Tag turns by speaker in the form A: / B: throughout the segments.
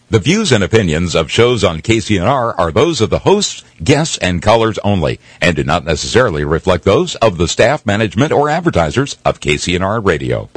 A: The views and opinions of shows on KCNR are those of the hosts, guests, and callers only, and do not necessarily reflect those of the staff, management, or advertisers of KCNR Radio.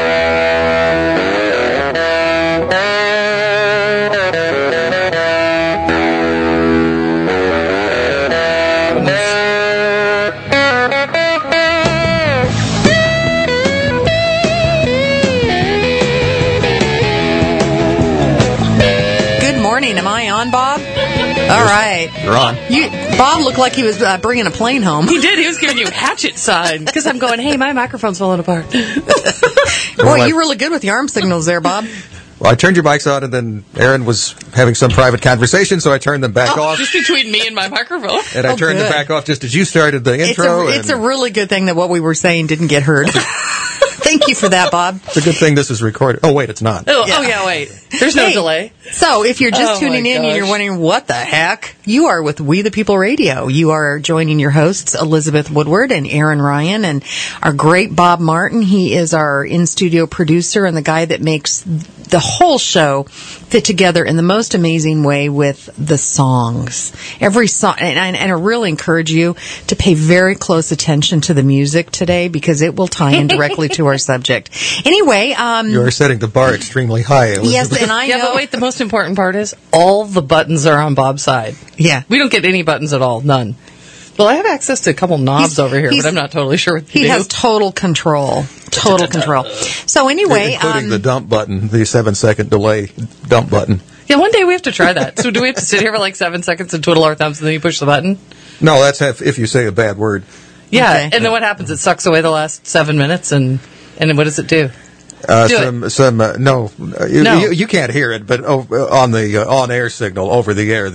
B: Am I on, Bob? All right.
C: You're on.
B: Bob looked like he was bringing a plane home.
D: He did. He was giving you a hatchet sign. Because I'm going, hey, my microphone's falling apart.
B: Boy, you're really good with the arm signals there, Bob.
C: Well, I turned your mics on, and then Aaron was having some private conversation, so I turned them back off.
D: Just between me and my microphone.
C: And I turned them back off just as you started the intro.
B: It's a really good thing that what we were saying didn't get heard. Thank you for that, Bob.
C: It's a good thing this is recorded. Oh, wait, it's not.
D: Oh, yeah, wait. There's no delay.
B: So, if you're just tuning in and you're wondering, what the heck? You are with We the People Radio. You are joining your hosts, Elizabeth Woodward and Aaron Ryan, and our great Bob Martin. He is our in-studio producer and the guy that makes the whole show fit together in the most amazing way with the songs. Every song, and I really encourage you to pay very close attention to the music today because it will tie in directly to our subject. Anyway,
C: you are setting the bar extremely high, Elizabeth.
B: Yes, and I know.
D: Yeah, but wait, the most important part is all the buttons are on Bob's side.
B: Yeah.
D: We don't get any buttons at all. None. Well, I have access to a couple knobs over here, but I'm not totally sure what they do.
B: He has total control. Total control. So anyway...
C: Including the dump button, the 7-second delay dump button.
D: Yeah, one day we have to try that. So do we have to sit here for like 7 seconds and twiddle our thumbs and then you push the button?
C: No, that's if you say a bad word.
D: Yeah, okay. And then what happens? It sucks away the last 7 minutes, and then what does it do?
C: No. You can't hear it, but on the on-air signal, over the air,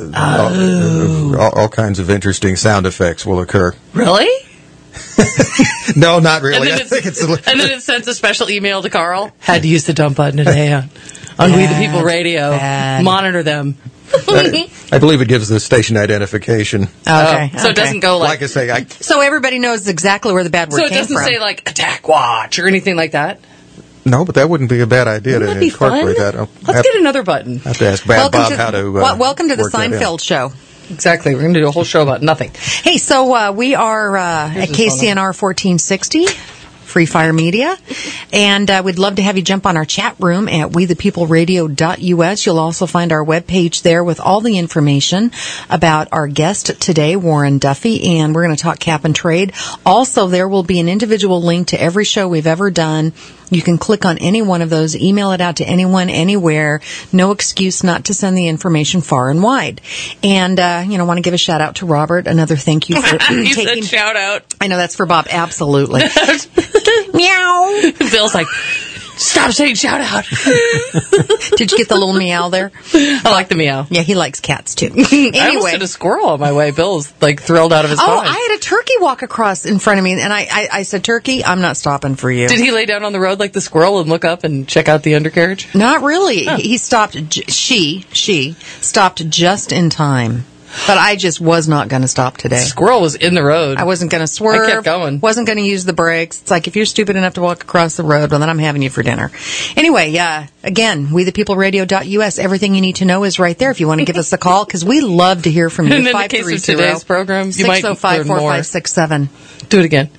C: all kinds of interesting sound effects will occur.
D: Really?
C: No, not really.
D: And then it sends a special email to Carl. Had to use the dump button today on We the People Radio. Bad. Monitor them.
C: I believe it gives the station identification.
B: Okay.
D: So it doesn't go like...
C: I say,
B: so everybody knows exactly where the bad word came from.
D: So it doesn't say like Attack Watch or anything like that?
C: No, but that wouldn't be a bad idea to incorporate that.
D: Let's get another button.
C: I have to ask Bob how to
B: welcome to the Seinfeld show.
D: Exactly. We're going to do a whole show about nothing.
B: Hey, so we are at KCNR 1460. Free Fire Media, and we'd love to have you jump on our chat room at wethepeopleradio.us. You'll also find our webpage there with all the information about our guest today, Warren Duffy, and we're going to talk cap and trade. Also, there will be an individual link to every show we've ever done. You can click on any one of those, email it out to anyone, anywhere. No excuse not to send the information far and wide. And, want to give a shout out to Robert. Another thank you for
D: you said shout out.
B: I know, that's for Bob. Absolutely. Meow.
D: Bill's like, stop saying shout out.
B: Did you get the little meow there?
D: I like the meow.
B: Yeah, he likes cats too.
D: Anyway. I almost hit a squirrel on my way. Bill's like thrilled out of his mind.
B: I had a turkey walk across in front of me, and I said, Turkey, I'm not stopping for you.
D: Did he lay down on the road like the squirrel and look up and check out the undercarriage?
B: Not really. Huh. He stopped, she stopped just in time. But I just was not going to stop today.
D: Squirrel was in the road.
B: I wasn't going to swerve.
D: I kept going.
B: Wasn't going to use the brakes. It's like, if you're stupid enough to walk across the road, well, then I'm having you for dinner. Anyway, again, wethepeopleradio.us. Everything you need to know is right there if you want to give us a call, because we love to hear from you.
D: And in the case of today's program, you might learn more.
B: 605-4567.
D: Do it again.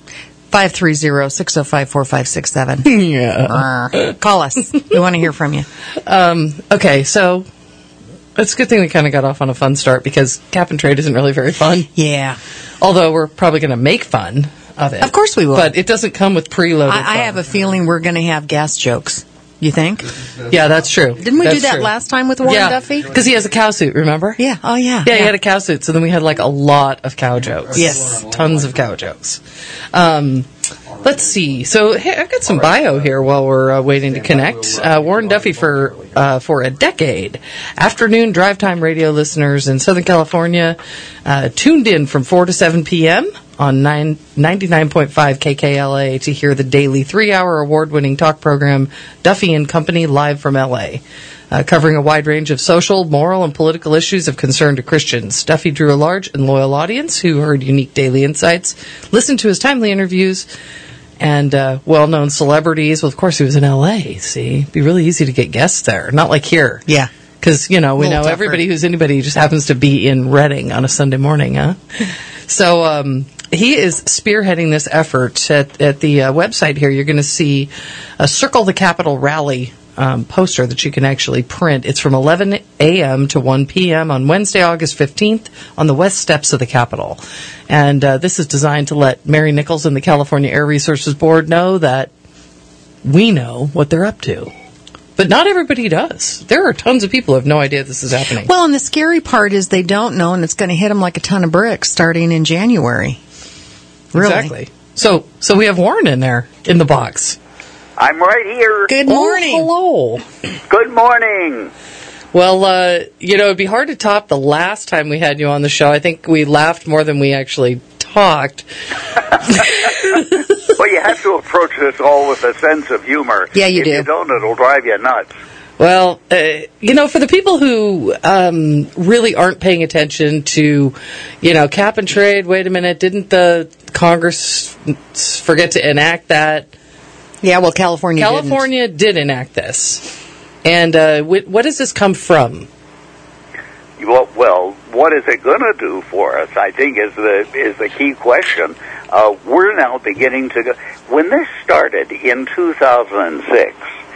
B: 530-605-4567.
D: Yeah.
B: Call us. We want to hear from you.
D: Okay, so... It's a good thing we kind of got off on a fun start because cap and trade isn't really very fun.
B: Yeah.
D: Although we're probably going to make fun of it.
B: Of course we will.
D: But it doesn't come with preloaded fun.
B: I have a feeling we're going to have gas jokes. You think?
D: Yeah, that's true.
B: Didn't we do that last time with Warren Duffy?
D: Because he has a cow suit, remember?
B: Yeah. Oh, yeah.
D: Yeah, he had a cow suit, so then we had like a lot of cow jokes.
B: Yes.
D: Tons of cow jokes. Let's see. So hey, I've got some bio here while we're waiting to connect. Warren Duffy for a decade. Afternoon drive time radio listeners in Southern California tuned in from 4 to 7 p.m. on 99.5 KKLA to hear the daily 3-hour award-winning talk program Duffy and Company live from L.A., covering a wide range of social, moral, and political issues of concern to Christians. Duffy drew a large and loyal audience who heard unique daily insights, listened to his timely interviews, and well-known celebrities. Well, of course, he was in L.A., see? It'd be really easy to get guests there. Not like here.
B: Yeah.
D: Because, we know
B: tougher.
D: everybody who's anybody just happens to be in Reading on a Sunday morning, huh? So he is spearheading this effort. At the website here, you're going to see a Circle the Capitol rally poster that you can actually print. It's from 11 a.m. to 1 p.m. on Wednesday, August 15th on the west steps of the Capitol. And this is designed to let Mary Nichols and the California Air Resources Board know that we know what they're up to. But not everybody does. There are tons of people who have no idea this is happening.
B: Well, and the scary part is they don't know, and it's going to hit them like a ton of bricks starting in January. Really.
D: Exactly. So we have Warren in there, in the box.
E: I'm right here.
B: Good morning.
D: Oh, hello.
E: Good morning.
D: Well, it'd be hard to top the last time we had you on the show. I think we laughed more than we actually talked.
E: Well, you have to approach this all with a sense of humor.
B: Yeah, you do.
E: If you don't, it'll drive you nuts.
D: Well, for the people who really aren't paying attention to, cap and trade, wait a minute, didn't the Congress forget to enact that?
B: Yeah, well, California
D: did enact this. And what does this come from?
E: Well, what is it going to do for us, I think, is the key question. We're now beginning to go. When this started in 2006,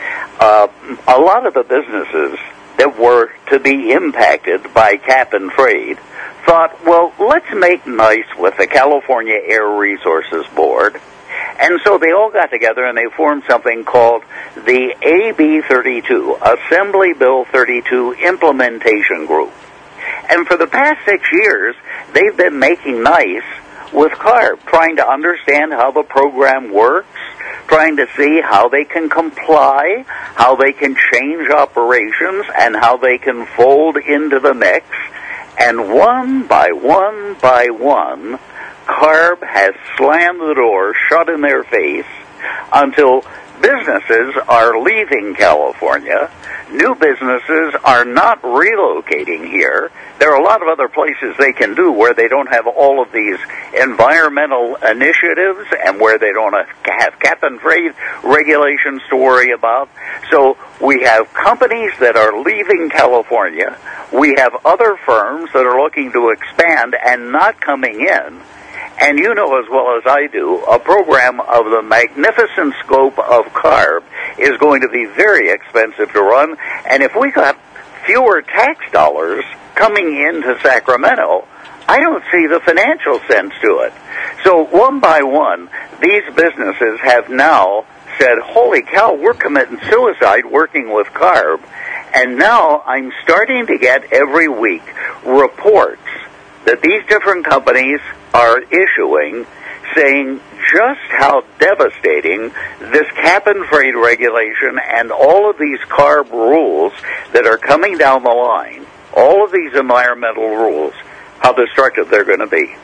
E: a lot of the businesses that were to be impacted by cap and trade thought, well, let's make nice with the California Air Resources Board. And so they all got together and they formed something called the AB 32, Assembly Bill 32 Implementation Group. And for the past 6 years, they've been making nice with CARB, trying to understand how the program works, trying to see how they can comply, how they can change operations, and how they can fold into the mix. And one by one by one, CARB has slammed the door shut in their face until businesses are leaving California. New businesses are not relocating here. There are a lot of other places they can do where they don't have all of these environmental initiatives and where they don't have cap and trade regulations to worry about. So we have companies that are leaving California. We have other firms that are looking to expand and not coming in. And you know as well as I do, a program of the magnificent scope of CARB is going to be very expensive to run. And if we got fewer tax dollars coming into Sacramento, I don't see the financial sense to it. So one by one, these businesses have now said, holy cow, we're committing suicide working with CARB. And now I'm starting to get every week reports that these different companies are issuing saying just how devastating this cap and trade regulation and all of these CARB rules that are coming down the line, all of these environmental rules, how destructive they're going to be.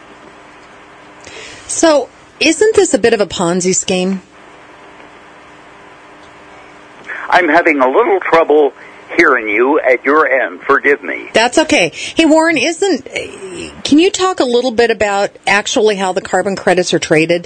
B: So, isn't this a bit of a Ponzi scheme?
E: I'm having a little trouble hearing you at your end. Forgive me.
B: That's okay. Hey, Warren, can you talk a little bit about actually how the carbon credits are traded?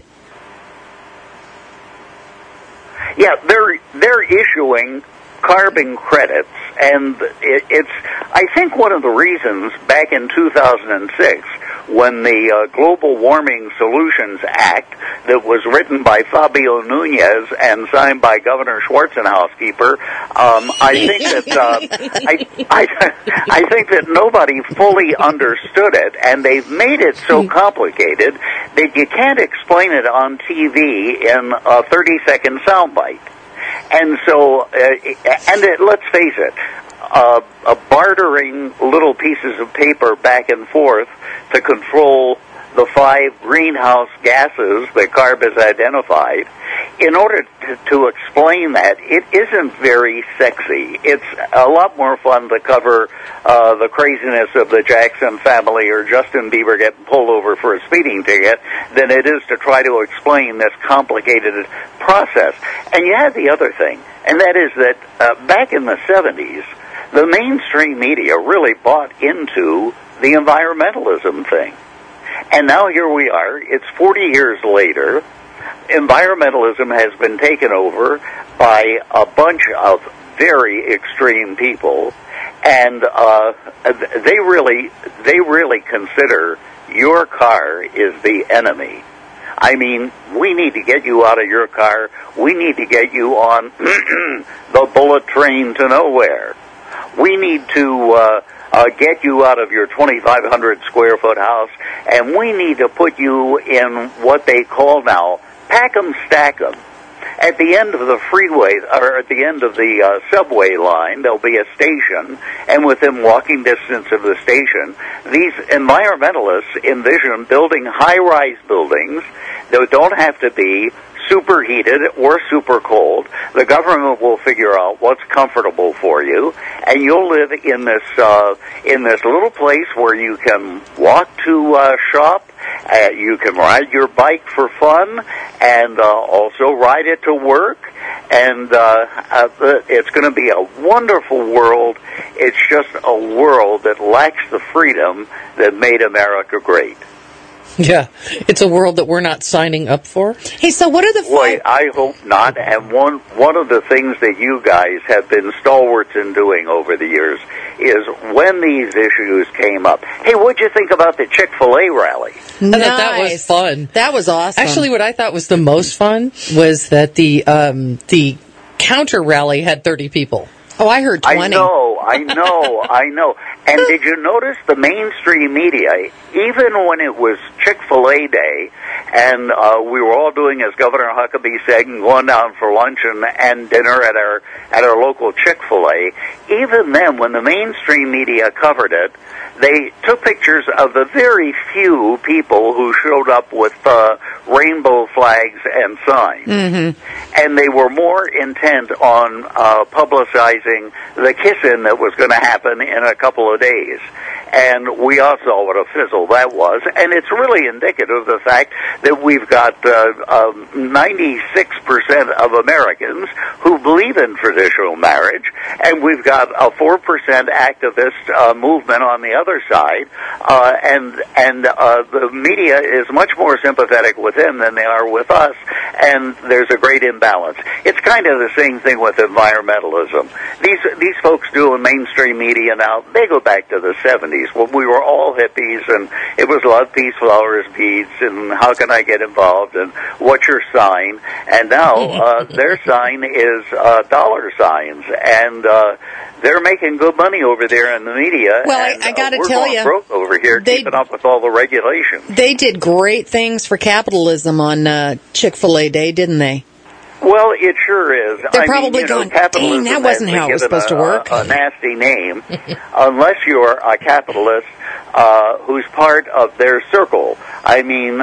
E: Yeah, they're issuing carbon credits, and it's I think one of the reasons back in 2006 when the Global Warming Solutions Act that was written by Fabio Nunez and signed by Governor Schwarzenhauer, I think that I think that nobody fully understood it, and they've made it so complicated that you can't explain it on TV in a 30-second soundbite. And so, let's face it, bartering little pieces of paper back and forth to control the 5 greenhouse gases that CARB has identified, in order to explain that, it isn't very sexy. It's a lot more fun to cover the craziness of the Jackson family or Justin Bieber getting pulled over for a speeding ticket than it is to try to explain this complicated process. And you have the other thing, and that is that back in the 70s, the mainstream media really bought into the environmentalism thing. And now here we are, it's 40 years later, environmentalism has been taken over by a bunch of very extreme people, and they really consider your car is the enemy. I mean, we need to get you out of your car. We need to get you on the bullet train to nowhere. We need to get you out of your 2,500 square foot house, and we need to put you in what they call now pack 'em, stack 'em. At the end of the freeway, or at the end of the subway line, there'll be a station, and within walking distance of the station, these environmentalists envision building high-rise buildings that don't have to be superheated or super cold. The government will figure out what's comfortable for you, and you'll live in this little place where you can walk to shop. You can ride your bike for fun, and also ride it to work. And it's going to be a wonderful world. It's just a world that lacks the freedom that made America great.
D: Yeah, it's a world that we're not signing up for.
B: Hey, so what are the...
E: Boy, I hope not. And one of the things that you guys have been stalwarts in doing over the years is when these issues came up. Hey, what'd you think about the Chick-fil-A rally?
B: Nice.
D: I thought that was fun.
B: That was awesome.
D: Actually, what I thought was the most fun was that the counter rally had 30 people.
B: Oh, I heard 20.
E: I know. And did you notice the mainstream media, even when it was Chick-fil-A Day, and we were all doing as Governor Huckabee said, and going down for lunch and dinner at our local Chick-fil-A, even then, when the mainstream media covered it, they took pictures of the very few people who showed up with rainbow flags and signs. Mm-hmm. And they were more intent on publicizing the kiss-in that was going to happen in a couple of days. And we all saw what a fizzle that was. And it's really indicative of the fact that we've got 96% of Americans who believe in traditional marriage, and we've got a 4% activist movement on the other side, and the media is much more sympathetic with them than they are with us, and there's a great imbalance. It's kind of the same thing with environmentalism. These folks doing mainstream media now, they go back to the 70s when we were all hippies, and it was love, peace, flowers, beads, and how can I get involved, and what's your sign? And now their sign is dollar signs, and they're making good money over there in the media.
B: Well,
E: and,
B: I got to
E: we're
B: tell
E: going
B: you,
E: broke over here, keeping up with all the regulations.
B: They did great things for capitalism on Chick-fil-A Day, didn't they?
E: Well, it sure is.
B: They're probably going, dang, that wasn't how it was supposed to work.
E: A nasty name, unless you're a capitalist who's part of their circle. I mean,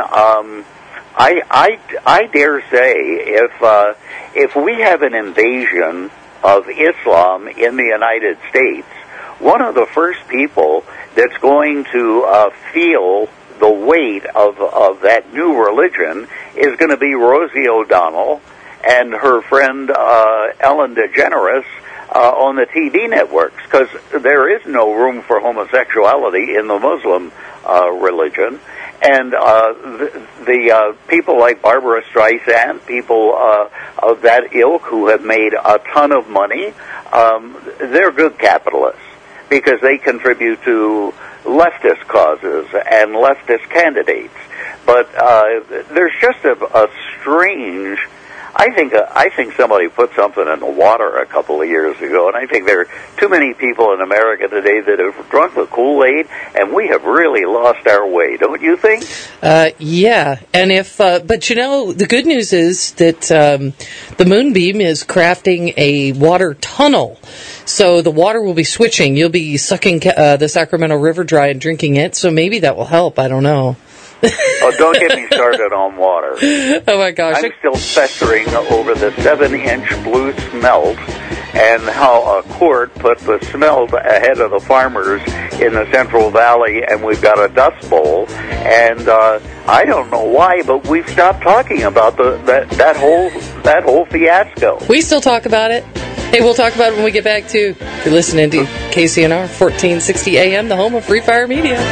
E: I dare say if we have an invasion of Islam in the United States, one of the first people that's going to feel the weight of that new religion is going to be Rosie O'Donnell and her friend Ellen DeGeneres on the TV networks, because there is no room for homosexuality in the Muslim religion. And the people like Barbara Streisand, people of that ilk who have made a ton of money, they're good capitalists because they contribute to leftist causes and leftist candidates. But there's just a strange... I think somebody put something in the water a couple of years ago, and I think there are too many people in America today that have drunk the Kool-Aid, and we have really lost our way, don't you think?
D: Yeah, and but you know, the good news is that the Moonbeam is crafting a water tunnel, so the water will be switching. You'll be sucking the Sacramento River dry and drinking it, so maybe that will help. I don't know.
E: Oh, don't get me started on water.
D: Oh, my gosh.
E: I'm still festering over the 7-inch blue smelt and how a court put the smelt ahead of the farmers in the Central Valley, and we've got a dust bowl. And I don't know why, but we've stopped talking about that whole fiasco.
D: We still talk about it. Hey, we'll talk about it when we get back to... You're listening to KCNR 1460 AM, the home of Free Fire Media.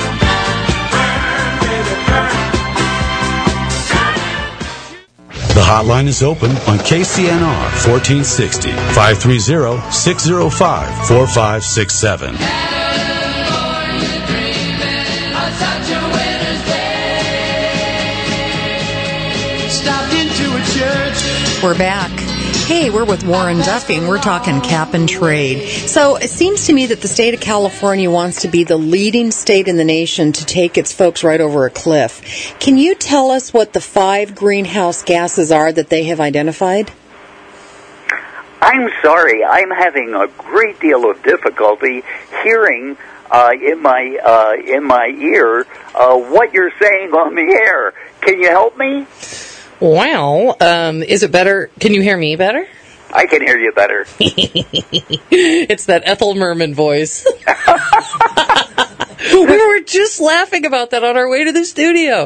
F: The hotline is open on KCNR 1460, 530-605-4567.
B: We're back. Hey, we're with Warren Duffy, and we're talking cap and trade. So it seems to me that the state of California wants to be the leading state in the nation to take its folks right over a cliff. Can you tell us what the 5 greenhouse gases are that they have identified?
E: I'm sorry. I'm having a great deal of difficulty hearing in my ear what you're saying on the air. Can you help me?
D: Well, is it better? Can you hear me better?
E: I can hear you better.
D: It's that Ethel Merman voice. We were just laughing about that on our way to the studio.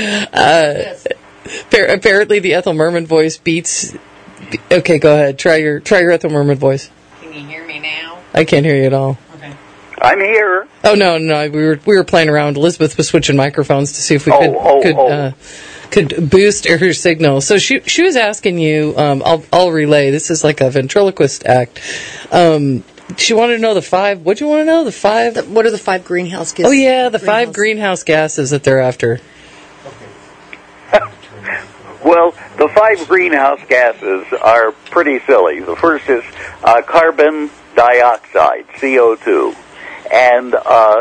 D: Apparently, the Ethel Merman voice beats. Okay, go ahead. Try your Ethel Merman voice.
B: Can you hear me now?
D: I can't hear you at all.
B: Okay.
E: I'm here.
D: Oh no, we were playing around. Elizabeth was switching microphones to see if we could boost her signal. So she was asking you. I'll relay. This is like a ventriloquist act. She wanted to know the 5. What do you want to know? The 5.
B: What are the 5 greenhouse gases?
D: Oh yeah, the 5 greenhouse gases that they're after.
E: Well, the 5 greenhouse gases are pretty silly. The first is carbon dioxide, CO2. And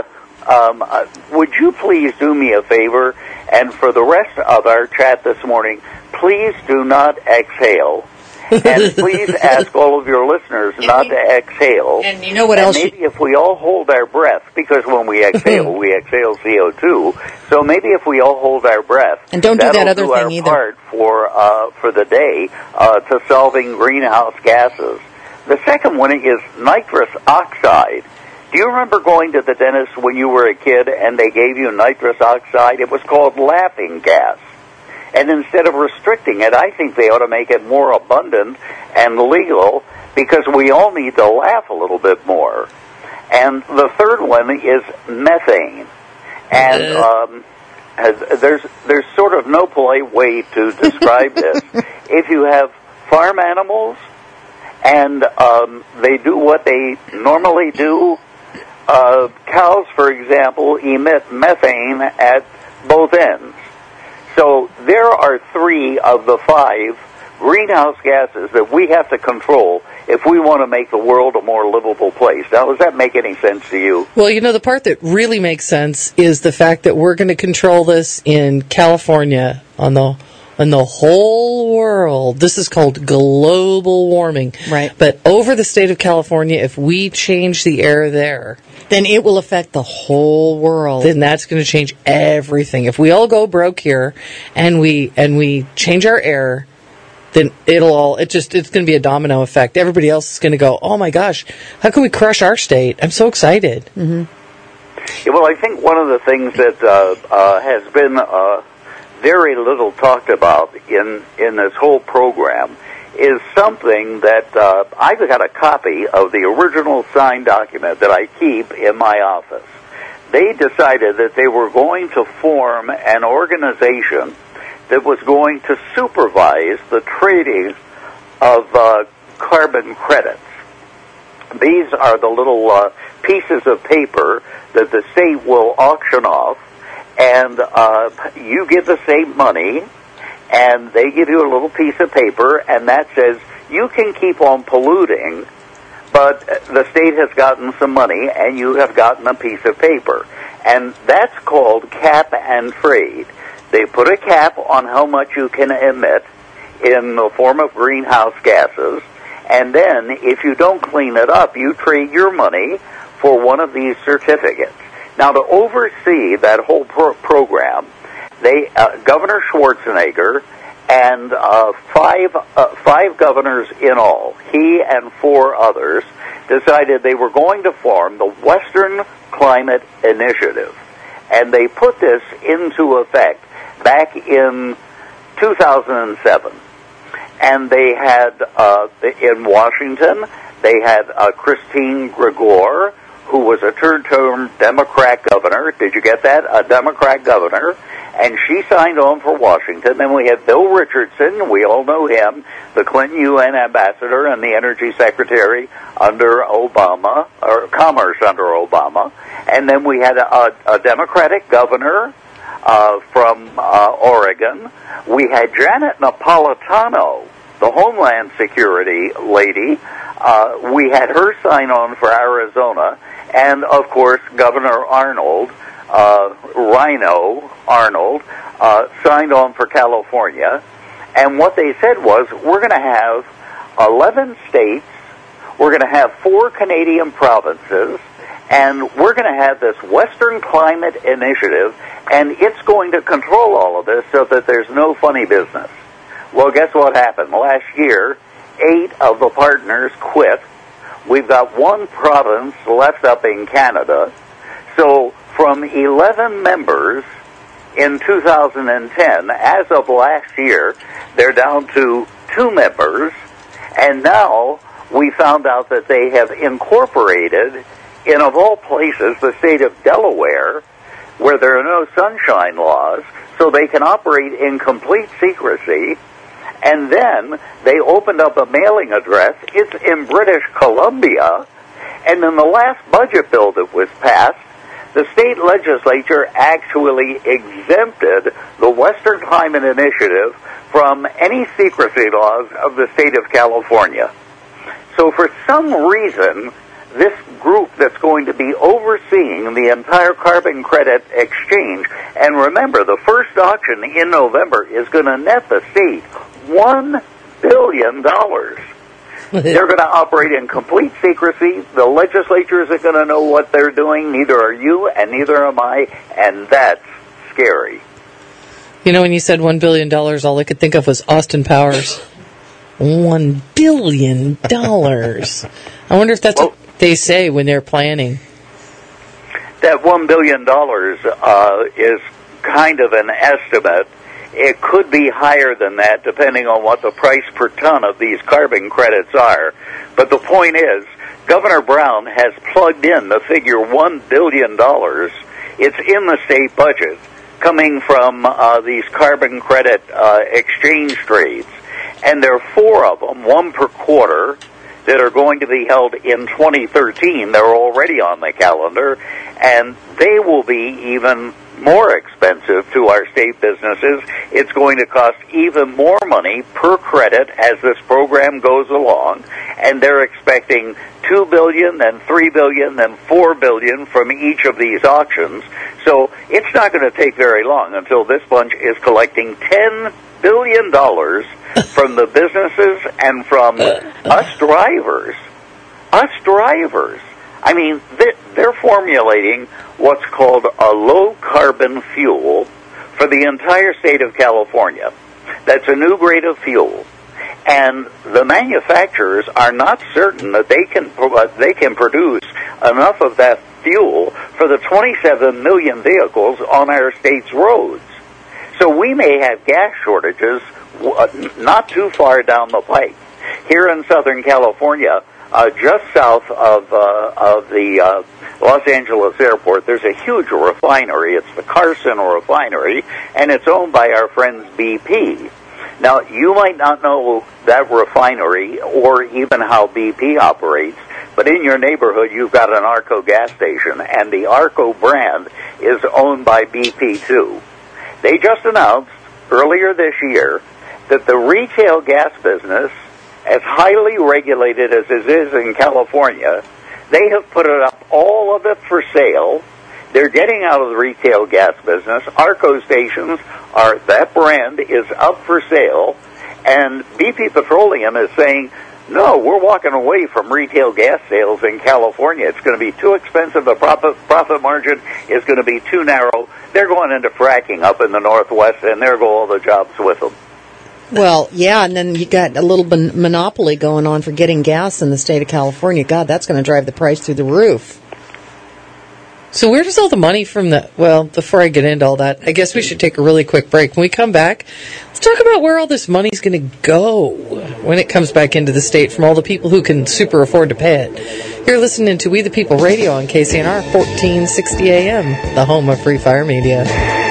E: would you please do me a favor? And for the rest of our chat this morning, please do not exhale. And please ask all of your listeners not to exhale.
B: And you know what else?
E: Maybe if we all hold our breath, because when we exhale CO2. So maybe if we all hold our breath,
B: and don't do that other thing either.
E: Part for the day to solving greenhouse gases. The second one is nitrous oxide. Do you remember going to the dentist when you were a kid and they gave you nitrous oxide? It was called laughing gas. And instead of restricting it, I think they ought to make it more abundant and legal because we all need to laugh a little bit more. And the third one is methane. And there's sort of no polite way to describe this. If you have farm animals and they do what they normally do, cows, for example, emit methane at both ends. So there are 3 of the 5 greenhouse gases that we have to control if we want to make the world a more livable place. Now, does that make any sense to you?
D: Well, you know, the part that really makes sense is the fact that we're going to control this in California on the whole world. This is called global warming.
B: Right.
D: But over the state of California, if we change the air there,
B: then it will affect the whole world.
D: Then that's going to change everything. If we all go broke here and we change our air, then it's going to be a domino effect. Everybody else is going to go, oh my gosh, how can we crush our state? I'm so excited.
B: Mm-hmm.
E: Yeah, well, I think one of the things that has been very little talked about in this whole program is something that I've got a copy of the original signed document that I keep in my office. They decided that they were going to form an organization that was going to supervise the trading of carbon credits. These are the little pieces of paper that the state will auction off, and you give the state money, and they give you a little piece of paper, and that says you can keep on polluting, but the state has gotten some money, and you have gotten a piece of paper. And that's called cap and trade. They put a cap on how much you can emit in the form of greenhouse gases, and then if you don't clean it up, you trade your money for one of these certificates. Now, to oversee that whole program, Governor Schwarzenegger and five governors in all, he and 4 others, decided they were going to form the Western Climate Initiative. And they put this into effect back in 2007. And they had, in Washington, they had Christine Gregoire, who was a third-term Democrat governor. Did you get that? A Democrat governor. And she signed on for Washington. Then we had Bill Richardson. We all know him, the Clinton UN ambassador and the energy secretary under Obama, or commerce under Obama. And then we had a Democratic governor from Oregon. We had Janet Napolitano, the Homeland Security lady. We had her sign on for Arizona. And, of course, Governor Arnold, Rhino Arnold, signed on for California. And what they said was, we're going to have 11 states, we're going to have 4 Canadian provinces, and we're going to have this Western Climate Initiative, and it's going to control all of this so that there's no funny business. Well, guess what happened? Last year, 8 of the partners quit. We've got 1 province left up in Canada. So from 11 members in 2010, as of last year, they're down to 2 members. And now we found out that they have incorporated, in of all places, the state of Delaware, where there are no sunshine laws, so they can operate in complete secrecy. And then they opened up a mailing address. It's in British Columbia. And in the last budget bill that was passed, the state legislature actually exempted the Western Climate Initiative from any secrecy laws of the state of California. So for some reason, this group that's going to be overseeing the entire carbon credit exchange, and remember, the first auction in November is going to net the state $1 billion. They're going to operate in complete secrecy. The legislature isn't going to know what they're doing. Neither are you, and neither am I, and that's scary.
D: You know, when you said $1 billion, all I could think of was Austin Powers. $1 billion. I wonder if that's what they say when they're planning.
E: That $1 billion is kind of an estimate. It could be higher than that, depending on what the price per ton of these carbon credits are. But the point is, Governor Brown has plugged in the figure $1 billion. It's in the state budget, coming from these carbon credit exchange trades. And there are 4 of them, 1 per quarter, that are going to be held in 2013. They're already on the calendar, and they will be even more expensive to our state businesses. It's going to cost even more money per credit as this program goes along, and they're expecting $2 billion, then $3 billion, then $4 billion from each of these auctions. So it's not going to take very long until this bunch is collecting $10 billion from the businesses and from us drivers. Us drivers. I mean, they're formulating what's called a low-carbon fuel for the entire state of California. That's a new grade of fuel. And the manufacturers are not certain that they can produce enough of that fuel for the 27 million vehicles on our state's roads. So we may have gas shortages not too far down the pike. Here in Southern California, just south of the Los Angeles airport, there's a huge refinery. It's the Carson refinery, and it's owned by our friends BP. Now, you might not know that refinery or even how BP operates, but in your neighborhood, you've got an Arco gas station, and the Arco brand is owned by BP, too. They just announced earlier this year that the retail gas business, as highly regulated as it is in California, they have put it up, all of it for sale. They're getting out of the retail gas business. Arco stations that brand is up for sale, and BP Petroleum is saying, no, we're walking away from retail gas sales in California. It's going to be too expensive. The profit margin is going to be too narrow. They're going into fracking up in the Northwest, and there go all the jobs with them.
B: Well, yeah, and then you got a little monopoly going on for getting gas in the state of California. God, that's going to drive the price through the roof.
D: So where does all the money from the... Well, before I get into all that, I guess we should take a really quick break. When we come back, let's talk about where all this money's going to go when it comes back into the state from all the people who can super afford to pay it. You're listening to We the People Radio on KCNR 1460 AM, the home of Free Fire Media.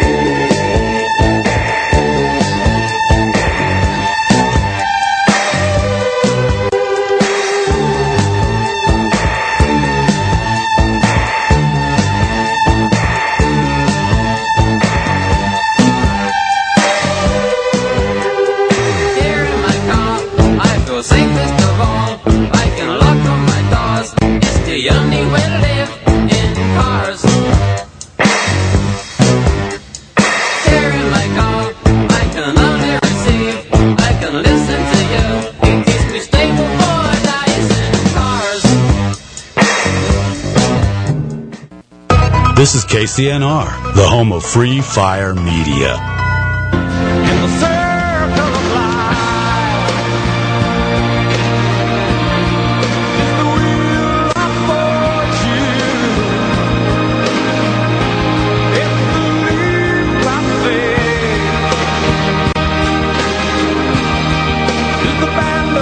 F: This is KCNR, the home of Free Fire Media.
G: In the circle of life, is the wheel of fortune. It's the leap of faith, is the band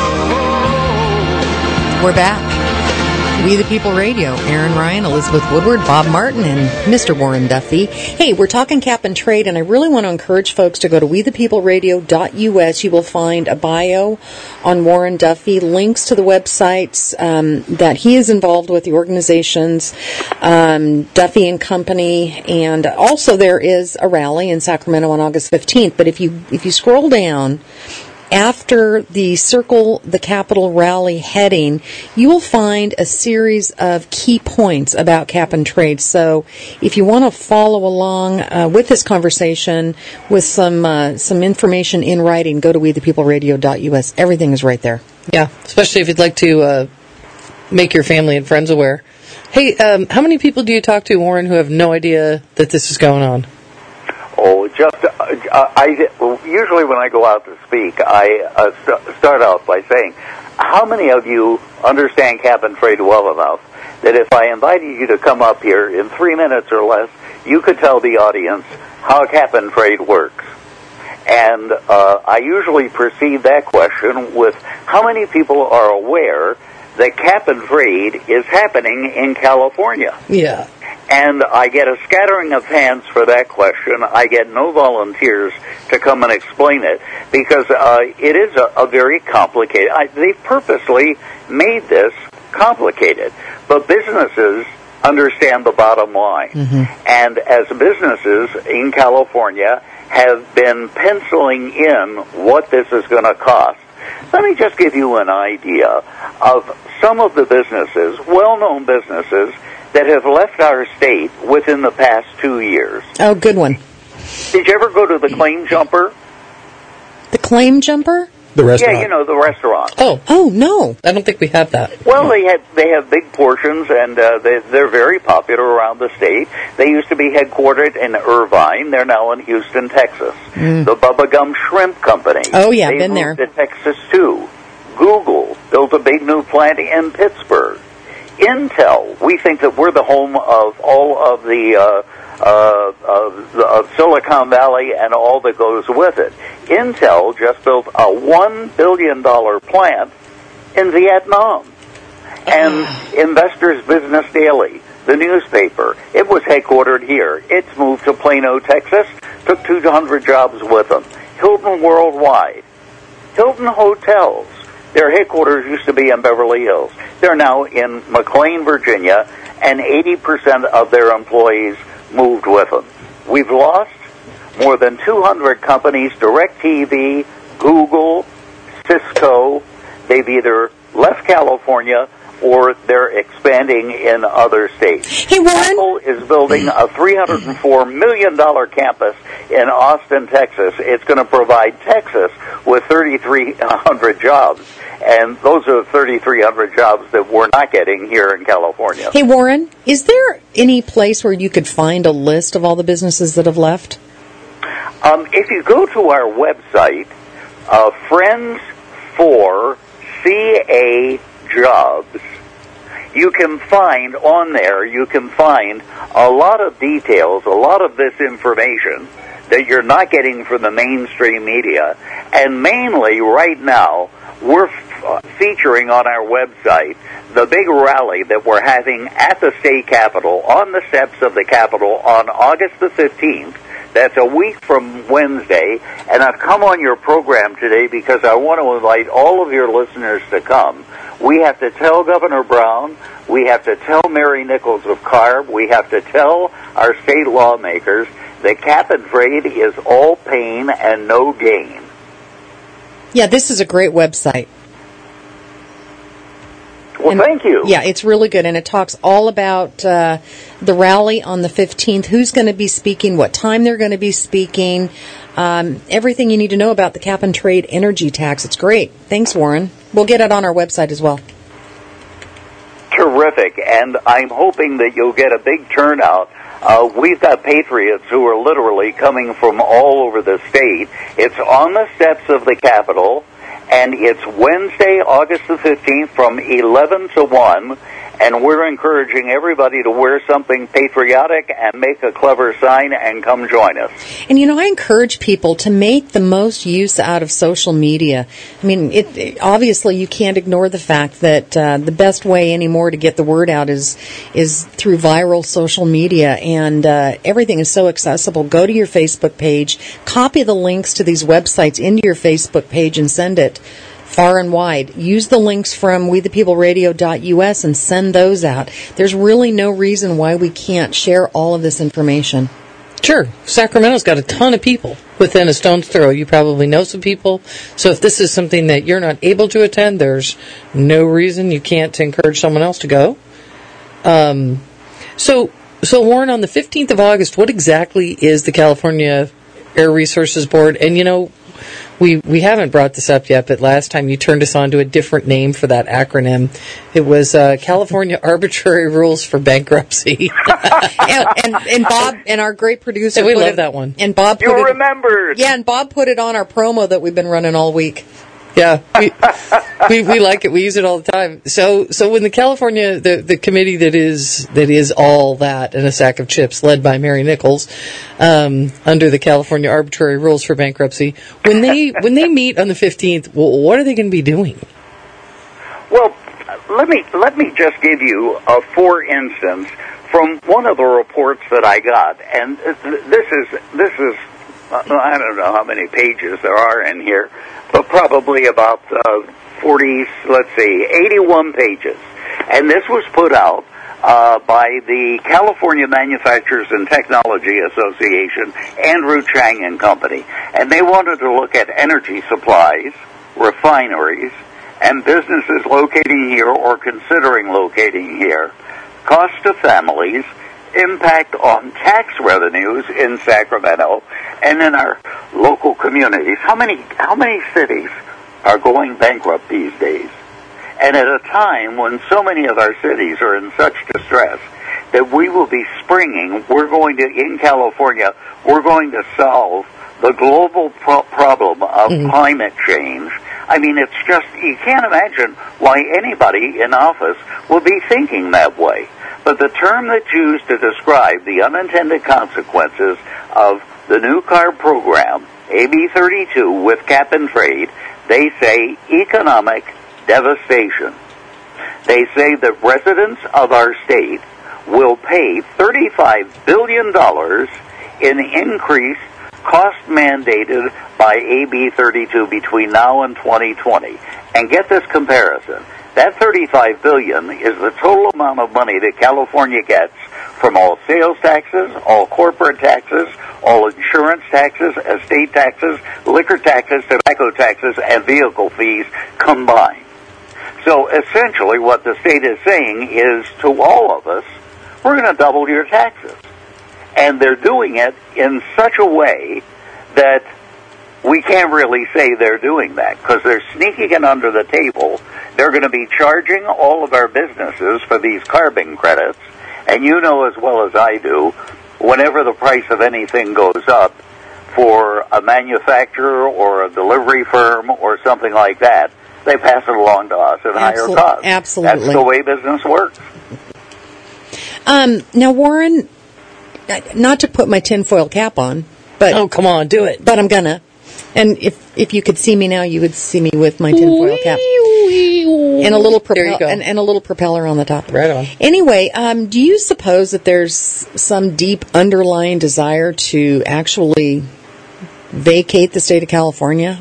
G: of hope.
B: We're back. We the People Radio. Aaron Ryan, Elizabeth Woodward, Bob Martin, and Mr. Warren Duffy. Hey, we're talking cap and trade, and I really want to encourage folks to go to wethepeopleradio.us. You will find a bio on Warren Duffy, links to the websites that he is involved with, the organizations, Duffy and Company, and also there is a rally in Sacramento on August 15th. But if you scroll down, after the Circle the Capitol rally heading, you will find a series of key points about cap and trade. So if you want to follow along with this conversation with some information in writing, go to wethepeopleradio.us. Everything is right there.
D: Yeah, especially if you'd like to make your family and friends aware. Hey, how many people do you talk to, Warren, who have no idea that this is going on?
E: Oh, just usually when I go out to speak, I start out by saying, how many of you understand cap and trade well enough that if I invited you to come up here in 3 minutes or less, you could tell the audience how cap and trade works? And I usually precede that question with how many people are aware that cap and trade is happening in California?
D: Yeah.
E: And I get a scattering of hands for that question. I get no volunteers to come and explain it because it is a very complicated. They purposely made this complicated. But businesses understand the bottom line. Mm-hmm. And as businesses in California have been penciling in what this is going to cost, let me just give you an idea of some of the businesses, well-known businesses, that have left our state within the past 2 years.
B: Oh, good one.
E: Did you ever go to the Claim Jumper?
B: The Claim Jumper?
C: The restaurant.
E: Yeah, you know, the restaurant.
D: Oh,
B: no.
D: I don't think we have that.
E: Well, they have big portions, and they're very popular around the state. They used to be headquartered in Irvine. They're now in Houston, Texas. The Bubba Gum Shrimp Company.
B: Oh, yeah,
E: they
B: been
E: moved
B: there.
E: to Texas, too. Google built a big new plant in Pittsburgh. Intel, we think that we're the home of all of the of Silicon Valley and all that goes with it. Intel just built a $1 billion plant in Vietnam. And Investors Business Daily, the newspaper, it was headquartered here. It's moved to Plano, Texas, took 200 jobs with them. Hilton Worldwide, Hilton Hotels, their headquarters used to be in Beverly Hills. They're now in McLean, Virginia, and 80% of their employees moved with them. We've lost more than 200 companies, DirecTV, Google, Cisco. They've either left California or they're expanding in other states.
B: Hey, Warren.
E: Apple is building a $304 million campus in Austin, Texas. It's going to provide Texas with 3,300 jobs. And those are 3,300 jobs that we're not getting here in California.
B: Hey, Warren, is there any place where you could find a list of all the businesses that have left?
E: If you go to our website, Friends for CA Jobs, you can find on there, you can find a lot of details, a lot of this information that you're not getting from the mainstream media. And mainly right now, we're featuring on our website the big rally that we're having at the state capitol, on the steps of the Capitol, on August the 15th. That's a week from Wednesday, and I've come on your program today because I want to invite all of your listeners to come. We have to tell Governor Brown, we have to tell Mary Nichols of CARB, we have to tell our state lawmakers that cap and trade is all pain and no gain.
B: Yeah, this is a great website.
E: Well, thank you.
B: Yeah, it's really good, and it talks all about the rally on the 15th, who's going to be speaking, what time they're going to be speaking, everything you need to know about the cap and trade energy tax. It's great. Thanks, Warren. We'll get it on our website as well.
E: Terrific, and I'm hoping that you'll get a big turnout. We've got patriots who are literally coming from all over the state. It's on the steps of the Capitol, and it's Wednesday, August the 15th from 11 to 1, and we're encouraging everybody to wear something patriotic and make a clever sign and come join us.
B: And, you know, I encourage people to make the most use out of social media. I mean, obviously you can't ignore the fact that the best way anymore to get the word out is through viral social media, and everything is so accessible. Go to your Facebook page, copy the links to these websites into your Facebook page and send it far and wide. Use the links from wethepeopleradio.us and send those out. There's really no reason why we can't share all of this information.
D: Sure. Sacramento's got a ton of people within a stone's throw. You probably know some people. So if this is something that you're not able to attend, there's no reason you can't encourage someone else to go. So Warren, on the 15th of August, what exactly is the California Air Resources Board? And, you know, we haven't brought this up yet, but last time you turned us on to a different name for that acronym. It was California Arbitrary Rules for Bankruptcy.
B: and Bob and our great producer.
D: And we love that one.
B: And Bob
E: You remembered.
B: Yeah, and Bob put it on our promo that we've been running all week.
D: Yeah, we like it. We use it all the time. So when the California, the committee that is all that and a sack of chips, led by Mary Nichols, under the California Arbitrary Rules for Bankruptcy, when they meet on the 15th, what are they going to be doing?
E: Well, let me just give you a for instance from one of the reports that I got, and this is I don't know how many pages there are in here, but probably about 81 pages. And this was put out by the California Manufacturers and Technology Association, Andrew Chang and Company. And they wanted to look at energy supplies, refineries, and businesses locating here or considering locating here, cost to families, impact on tax revenues in Sacramento and in our local communities. How many cities are going bankrupt these days? And at a time when so many of our cities are in such distress that we will be springing, in California, we're going to solve the global problem of climate change. I mean, it's just, you can't imagine why anybody in office will be thinking that way. But the term that's used to describe the unintended consequences of the new CARB program, AB 32, with cap and trade, they say economic devastation. They say that residents of our state will pay $35 billion in increased cost mandated by AB 32 between now and 2020. And get this comparison. That $35 billion is the total amount of money that California gets from all sales taxes, all corporate taxes, all insurance taxes, estate taxes, liquor taxes, tobacco taxes, and vehicle fees combined. So essentially what the state is saying is to all of us, we're going to double your taxes. And they're doing it in such a way that we can't really say they're doing that because they're sneaking it under the table. They're going to be charging all of our businesses for these carbon credits. And you know as well as I do, whenever the price of anything goes up for a manufacturer or a delivery firm or something like that, they pass it along to us at higher cost.
B: Absolutely.
E: That's the way business works.
B: Now, Warren, not to put my tinfoil cap on, but
D: Oh, come on, do it.
B: but I'm gonna. And if you could see me now, you would see me with my tinfoil cap and a little
D: There you go.
B: and a little propeller on the top.
D: Right on.
B: Anyway, do you suppose that there's some deep underlying desire to actually vacate the state of California?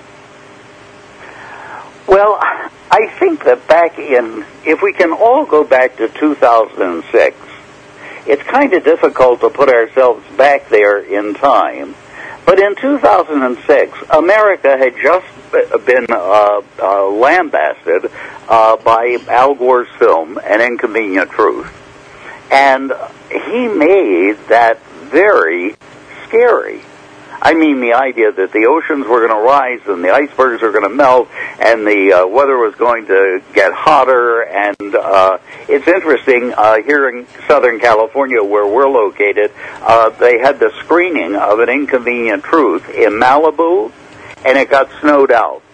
E: Well, I think that if we can all go back to 2006, it's kind of difficult to put ourselves back there in time. But in 2006, America had just been lambasted by Al Gore's film, An Inconvenient Truth. And he made that very scary. I mean, the idea that the oceans were going to rise and the icebergs were going to melt and the weather was going to get hotter. And it's interesting, here in Southern California where we're located, they had the screening of An Inconvenient Truth in Malibu, and it got snowed out.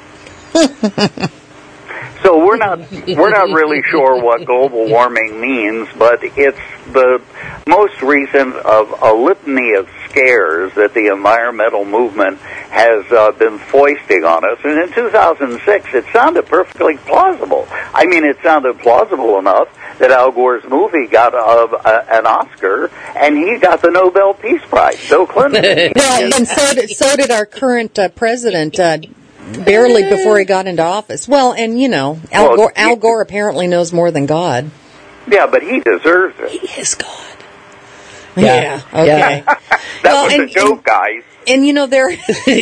E: So we're not really sure what global warming means, but it's the most recent of a litany of scares that the environmental movement has been foisting on us. And in 2006, it sounded perfectly plausible. I mean, it sounded plausible enough that Al Gore's movie got an Oscar, and he got the Nobel Peace Prize. Bill Clinton.
B: Well, and so did our current president. Barely before he got into office. Well, and Al Gore apparently knows more than God.
E: Yeah, but he deserves it.
B: He is God. Yeah. Okay.
E: That was a joke, guys.
B: And
D: we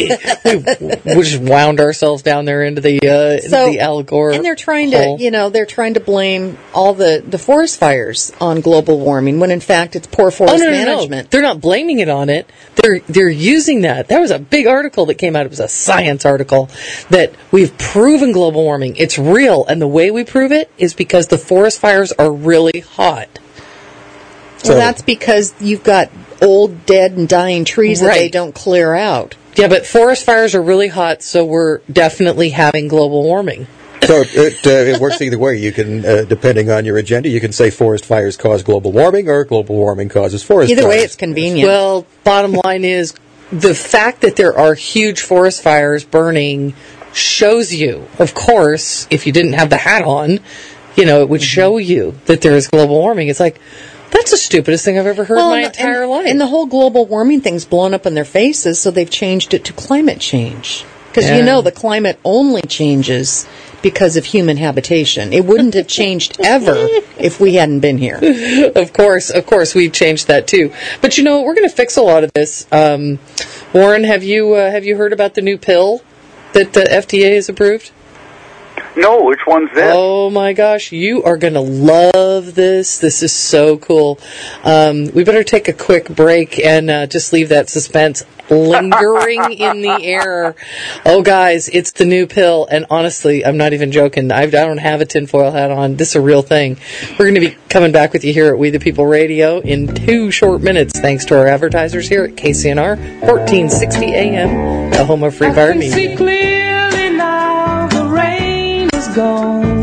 D: just wound ourselves down there into the Al Gore.
B: And they're trying
D: hole.
B: to, they're trying to blame all the forest fires on global warming when in fact it's poor forest management.
D: No. They're not blaming it on it. They're using that. That was a big article that came out. It was a science article that we've proven global warming. It's real, and the way we prove it is because the forest fires are really hot.
B: Well, that's because you've got old, dead, and dying trees that they don't clear out.
D: Yeah, but forest fires are really hot, so we're definitely having global warming.
C: So it works either way. You can, depending on your agenda, you can say forest fires cause global warming or global warming causes forest fires.
B: Either way, it's convenient.
D: Well, bottom line is the fact that there are huge forest fires burning shows you, of course, if you didn't have the hat on, it would show you that there is global warming. It's like, that's the stupidest thing I've ever heard in my entire life.
B: And the whole global warming thing's blown up in their faces, so they've changed it to climate change. Because the climate only changes because of human habitation. It wouldn't have changed ever if we hadn't been here.
D: Of course, we've changed that too. But we're going to fix a lot of this. Warren, have you heard about the new pill that the FDA has approved?
E: No, which one's this?
D: Oh my gosh, you are going to love this. This is so cool. We better take a quick break and just leave that suspense lingering in the air. Oh guys, it's the new pill, and honestly, I'm not even joking. I don't have a tinfoil hat on. This is a real thing. We're going to be coming back with you here at We the People Radio in 2 short minutes, thanks to our advertisers here at KCNR 1460 AM, the home of Free Fire Media.
G: See clearly now the rain is gone.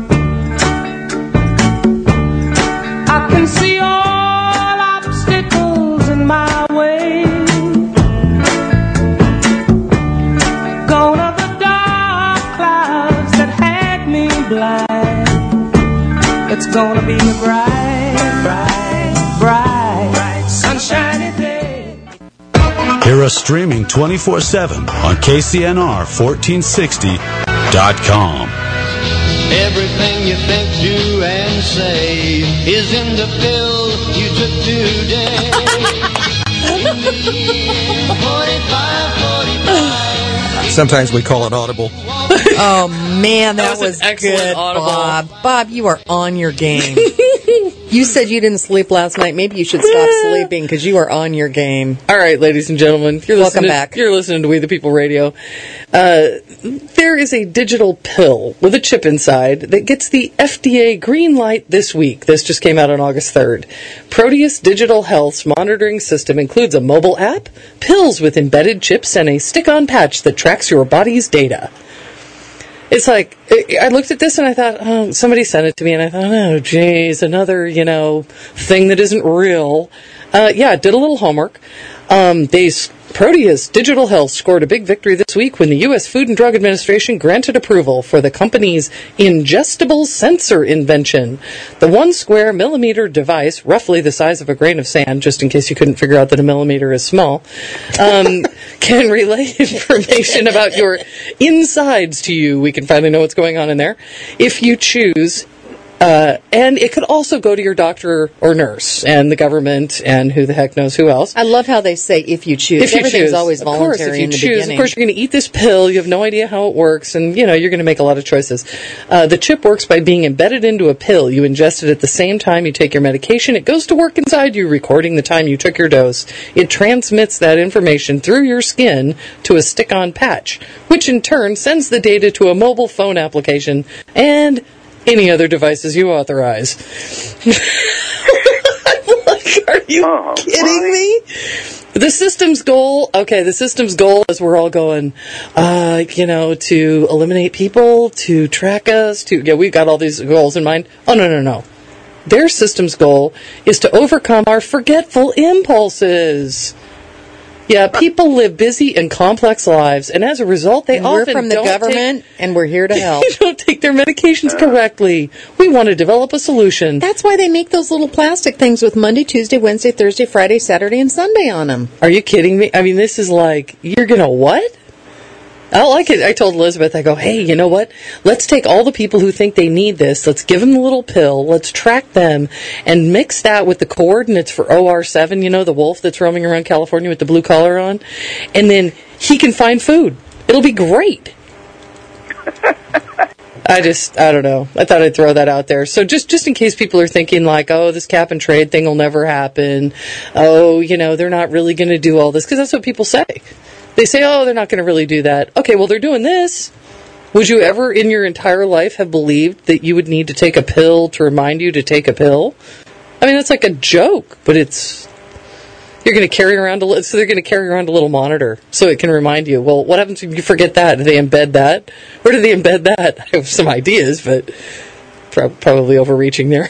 G: I can see all obstacles in my way. Gone are the dark clouds that had me blind. It's gonna be a bright, sunshiny day.
F: Hear us streaming 24/7 on KCNR1460.com.
H: Everything you think, do, and say is in the pill you took today. 45.
C: Sometimes we call it audible.
B: Oh, man, that was
D: excellent
B: good,
D: audible.
B: Bob. Bob, you are on your game. You said you didn't sleep last night. Maybe you should stop sleeping because you are on your game.
D: All right, ladies and gentlemen,
B: Welcome back.
D: You're listening to We the People Radio. There is a digital pill with a chip inside that gets the FDA green light this week. This just came out on August 3rd. Proteus Digital Health's monitoring system includes a mobile app, pills with embedded chips, and a stick-on patch that tracks your body's data. It's like, I looked at this and I thought, oh, somebody sent it to me and I thought, oh, geez, another, thing that isn't real. I did a little homework. Proteus Digital Health scored a big victory this week when the U.S. Food and Drug Administration granted approval for the company's ingestible sensor invention. The 1 square millimeter device, roughly the size of a grain of sand, just in case you couldn't figure out that a millimeter is small, can relay information about your insides to you. We can finally know what's going on in there if you choose. And it could also go to your doctor or nurse and the government and who the heck knows who else.
B: I love how they say if you choose. Everything's always voluntary in the beginning.
D: Of course, you're going to eat this pill. You have no idea how it works, and you're going to make a lot of choices. The chip works by being embedded into a pill. You ingest it at the same time you take your medication. It goes to work inside you, recording the time you took your dose. It transmits that information through your skin to a stick-on patch, which in turn sends the data to a mobile phone application and any other devices you authorize. Are you kidding me? The system's goal, as we're all going, to eliminate people, to track us, we've got all these goals in mind. Oh, no. Their system's goal is to overcome our forgetful impulses. Yeah, people live busy and complex lives, and as a result,
B: we're from the government, and we're here to help.
D: They don't take their medications correctly. We want to develop a solution.
B: That's why they make those little plastic things with Monday, Tuesday, Wednesday, Thursday, Friday, Saturday, and Sunday on them.
D: Are you kidding me? I mean, this is like, you're going to what? I like it. I told Elizabeth, I go, hey, you know what? Let's take all the people who think they need this. Let's give them the little pill. Let's track them and mix that with the coordinates for OR7, the wolf that's roaming around California with the blue collar on. And then he can find food. It'll be great. I don't know. I thought I'd throw that out there. So just in case people are thinking like, oh, this cap and trade thing will never happen. Oh, they're not really going to do all this. Because that's what people say. They say, oh, they're not going to really do that. Okay, well, they're doing this. Would you ever in your entire life have believed that you would need to take a pill to remind you to take a pill? I mean, it's like a joke, but you're going to carry around a little monitor so it can remind you. Well, what happens if you forget that? Do they embed that? Where do they embed that? I have some ideas, but probably overreaching there.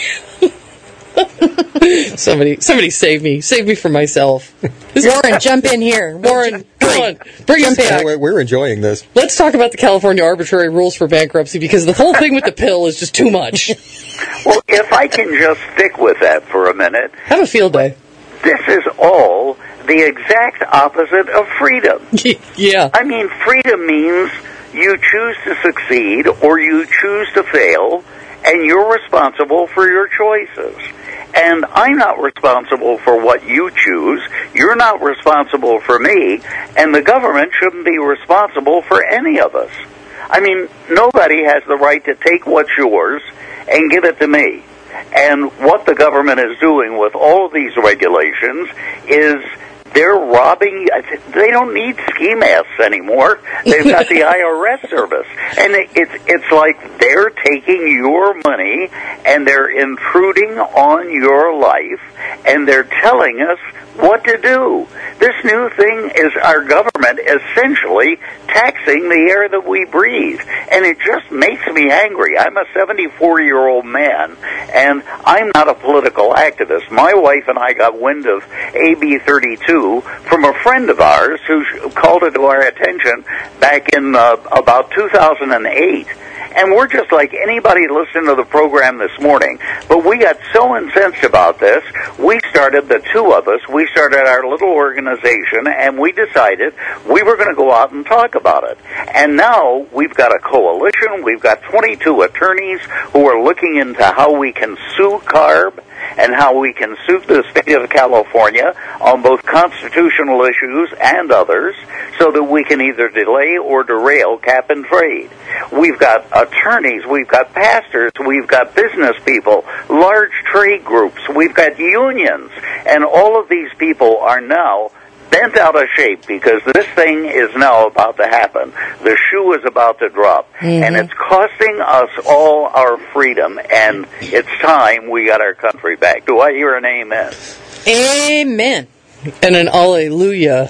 D: Somebody save me from myself.
B: Warren, jump in here.
D: Warren, come on, bring us back.
C: We're enjoying this.
D: Let's talk about the California arbitrary rules for bankruptcy, because the whole thing with the pill is just too much.
E: Well, if I can just stick with that for a minute.
D: Have a field day.
E: This is all the exact opposite of freedom.
D: Yeah.
E: I mean, freedom means you choose to succeed or you choose to fail, and you're responsible for your choices. And I'm not responsible for what you choose. You're not responsible for me. And the government shouldn't be responsible for any of us. I mean, nobody has the right to take what's yours and give it to me. And what the government is doing with all of these regulations is they're robbing. They don't need ski masks anymore. They've got the IRS service. And it's like they're taking your money and they're intruding on your life and they're telling us what to do. This new thing is our government essentially taxing the air that we breathe. And it just makes me angry. I'm a 74-year-old man, and I'm not a political activist. My wife and I got wind of AB 32 from a friend of ours who called it to our attention back in about 2008. And we're just like anybody listening to the program this morning. But we got so incensed about this, we started, the two of us, we started our little organization, and we decided we were going to go out and talk about it. And now we've got a coalition. We've got 22 attorneys who are looking into how we can sue CARB and how we can sue the state of California on both constitutional issues and others so that we can either delay or derail cap and trade. We've got attorneys, we've got pastors, we've got business people, large trade groups, we've got unions, and all of these people are now bent out of shape because this thing is now about to happen. The shoe is about to drop. Mm-hmm. And it's costing us all our freedom, and it's time we got our country back. Do I hear an amen?
B: Amen.
D: And an alleluia.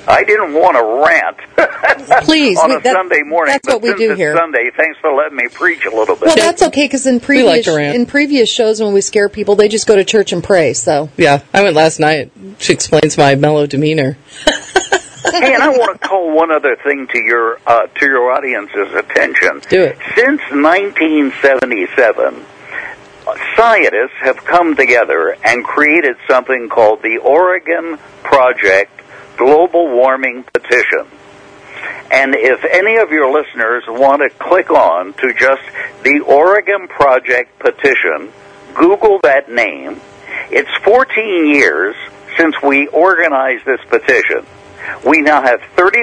E: I didn't want to rant.
B: Please,
E: on a Sunday morning.
B: That's what we do here.
E: Sunday. Thanks for letting me preach a little bit.
B: Well, that's okay because in previous shows when we scare people, they just go to church and pray. So
D: yeah, I went last night. She explains my mellow demeanor.
E: Hey, and I want to call one other thing to your audience's attention.
D: Do it.
E: Since 1977, scientists have come together and created something called the Oregon Project Global Warming Petition. And if any of your listeners want to click on to just the Oregon Project Petition, Google that name. It's 14 years since we organized this petition. We now have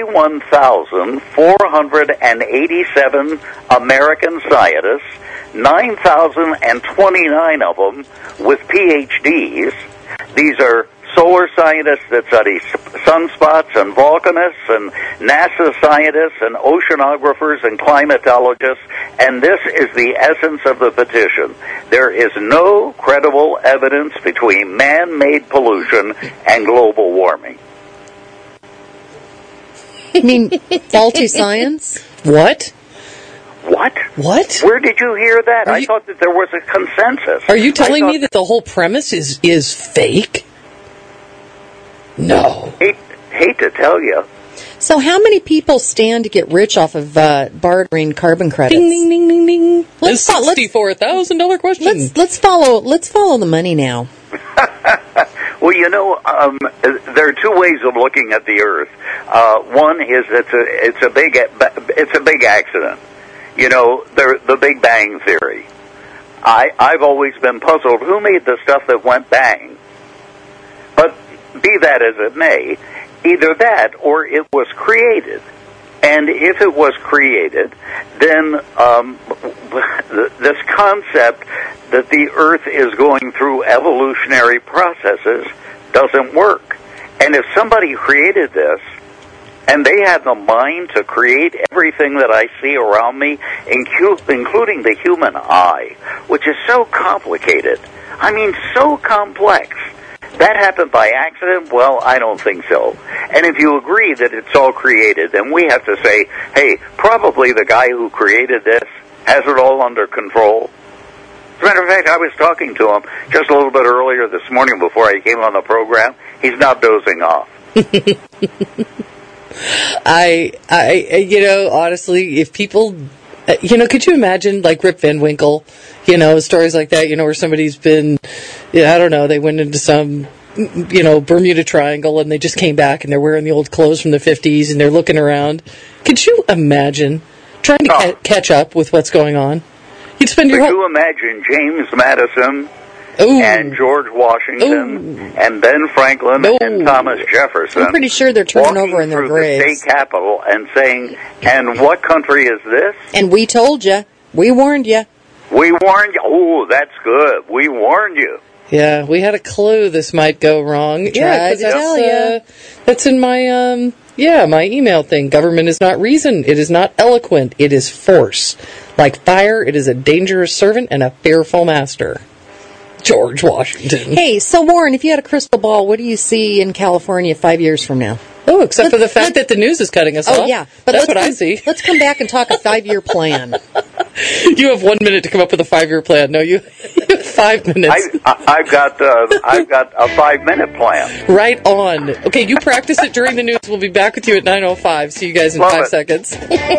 E: 31,487 American scientists, 9,029 of them with PhDs. These are solar scientists that study sunspots and volcanists and NASA scientists and oceanographers and climatologists, and this is the essence of the petition. There is no credible evidence between man-made pollution and global warming.
B: You mean faulty science?
D: What?
E: What?
D: What?
E: Where did you hear that? I thought that there was a consensus.
D: Are you telling me that the whole premise is fake? No.
E: Hate to tell you.
B: So how many people stand to get rich off of bartering carbon credits?
D: Ding, ding, ding, ding, ding. Let's $64,000 question.
B: Let's follow the money now.
E: Well, you know, there are two ways of looking at the Earth. One is it's a big accident. You know, the Big Bang Theory. I've always been puzzled. Who made the stuff that went bang? But be that as it may, either that or it was created. And if it was created, then this concept that the Earth is going through evolutionary processes doesn't work. And if somebody created this, and they had the mind to create everything that I see around me, including the human eye, which is so complicated, I mean so complex, that happened by accident? Well, I don't think so. And if you agree that it's all created, then we have to say, hey, probably the guy who created this has it all under control. As a matter of fact, I was talking to him just a little bit earlier this morning before I came on the program. He's now dozing off.
D: Honestly, if people, could you imagine, like Rip Van Winkle, stories like that, where somebody's been, I don't know, they went into some, Bermuda Triangle and they just came back and they're wearing the old clothes from the 50s and they're looking around. Could you imagine trying to catch up with what's going on? You'd spend your
E: Could you imagine James Madison and George Washington and Ben Franklin and Thomas Jefferson?
B: I'm pretty sure they're turning over in their graves.
E: The state capitol and saying, and what country is this?
B: And we told you. We warned you.
E: We warned you. Oh, that's good. We warned you.
D: Yeah, we had a clue this might go wrong.
B: Tried to tell you.
D: That's in my, my email thing. Government is not reason. It is not eloquent. It is force. Like fire, it is a dangerous servant and a fearful master. George Washington.
B: Hey, so Warren, if you had a crystal ball, what do you see in California 5 years from now?
D: Oh, except for the fact that the news is cutting us off.
B: Oh, yeah. But
D: that's what I see.
B: Let's come back and talk a 5-year plan.
D: You have 1 minute to come up with a 5-year plan. No, you have 5 minutes.
E: I've got a 5-minute plan.
D: Right on. Okay, you practice it during the news. We'll be back with you at 9:05. See you guys in 5 seconds.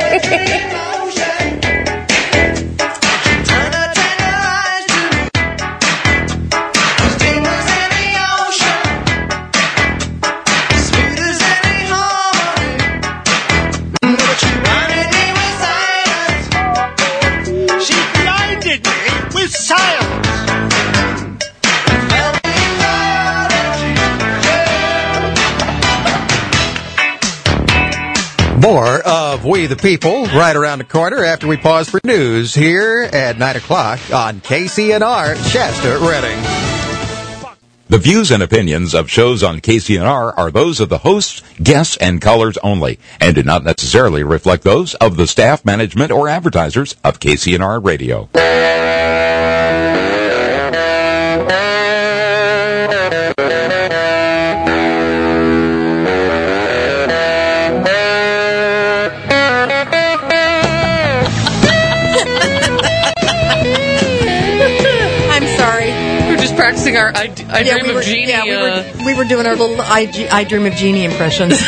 C: More of We the People right around the corner after we pause for news here at 9 o'clock on KCNR Shasta Redding.
A: The views and opinions of shows on KCNR are those of the hosts, guests, and callers only, and do not necessarily reflect those of the staff, management, or advertisers of KCNR Radio.
D: practicing our I Dream of Jeannie.
B: Yeah, we were doing our little I Dream of Jeannie impressions.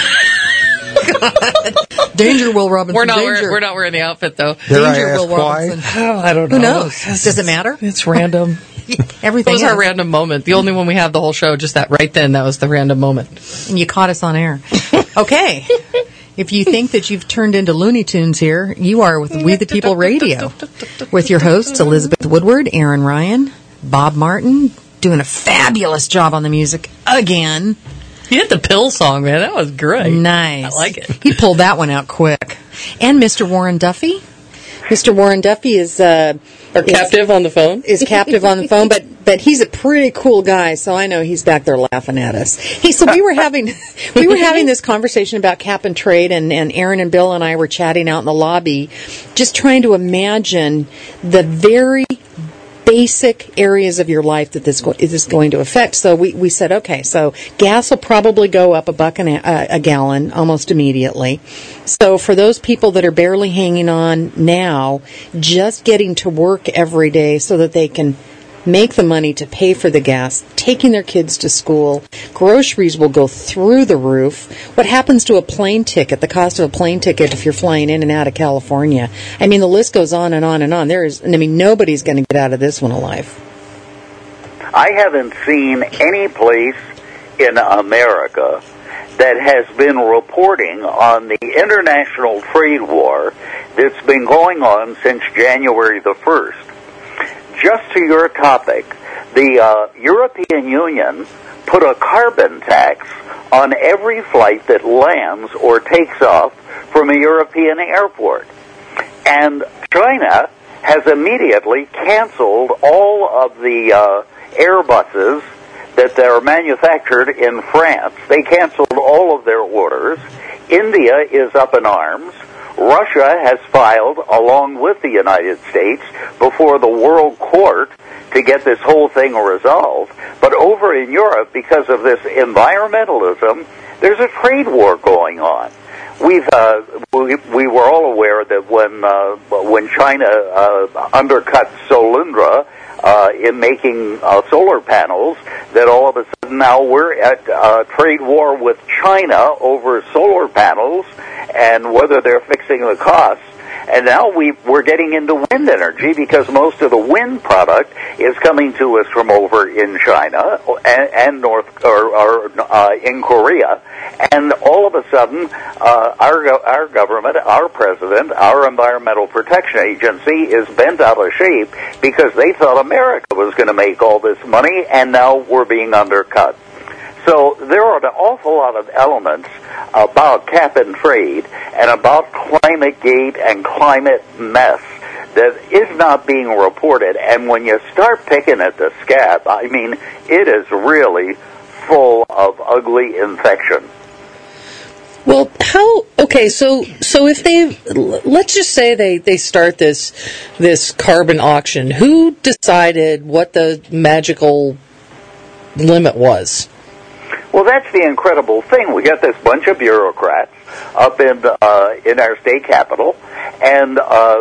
B: God. Danger, Will Robinson.
D: We're not wearing the outfit though.
B: Danger, Will Robinson.
D: Oh, I don't know.
B: Who knows? Does it matter?
D: It's random.
B: Everything.
D: It was our random moment. The only one we have the whole show. Just that right then. That was the random moment.
B: And you caught us on air. Okay. If you think that you've turned into Looney Tunes here, you are with We the People Radio, with your hosts Elizabeth Woodward, Aaron Ryan, Bob Martin, doing a fabulous job on the music again.
D: You hit the Pill song, man. That was great.
B: Nice.
D: I like it.
B: He pulled that one out quick. And Mr. Warren Duffy. Mr. Warren Duffy is
D: captive on the phone.
B: Is captive on the phone, but he's a pretty cool guy, so I know he's back there laughing at us. Hey, so we were having this conversation about cap and trade, and Aaron and Bill and I were chatting out in the lobby, just trying to imagine the very basic areas of your life that this is going to affect. So we said, okay, so gas will probably go up $1 a gallon almost immediately. So for those people that are barely hanging on now, just getting to work every day so that they can make the money to pay for the gas, taking their kids to school, groceries will go through the roof. What happens to a plane ticket, the cost of a plane ticket if you're flying in and out of California? I mean, the list goes on and on and on. Nobody's going to get out of this one alive.
E: I haven't seen any place in America that has been reporting on the international trade war that's been going on since January the 1st. Just to your topic, the European Union put a carbon tax on every flight that lands or takes off from a European airport. And China has immediately canceled all of the Airbuses that are manufactured in France. They canceled all of their orders. India is up in arms. Russia has filed, along with the United States, before the World Court to get this whole thing resolved. But over in Europe, because of this environmentalism, there's a trade war going on. We were all aware that when China undercut Solyndra in making solar panels, that all of a sudden now we're at a trade war with China over solar panels and whether they're fixing the costs. And now we're getting into wind energy because most of the wind product is coming to us from over in China and in Korea. And all of a sudden, our government, our president, our Environmental Protection Agency is bent out of shape because they thought America was going to make all this money, and now we're being undercut. So there are an awful lot of elements about cap and trade and about climate gate and climate mess that is not being reported. And when you start picking at the scab, I mean, it is really full of ugly infection.
D: Well, so if let's just say they start this carbon auction, who decided what the magical limit was?
E: Well, that's the incredible thing. We got this bunch of bureaucrats up in our state capitol, and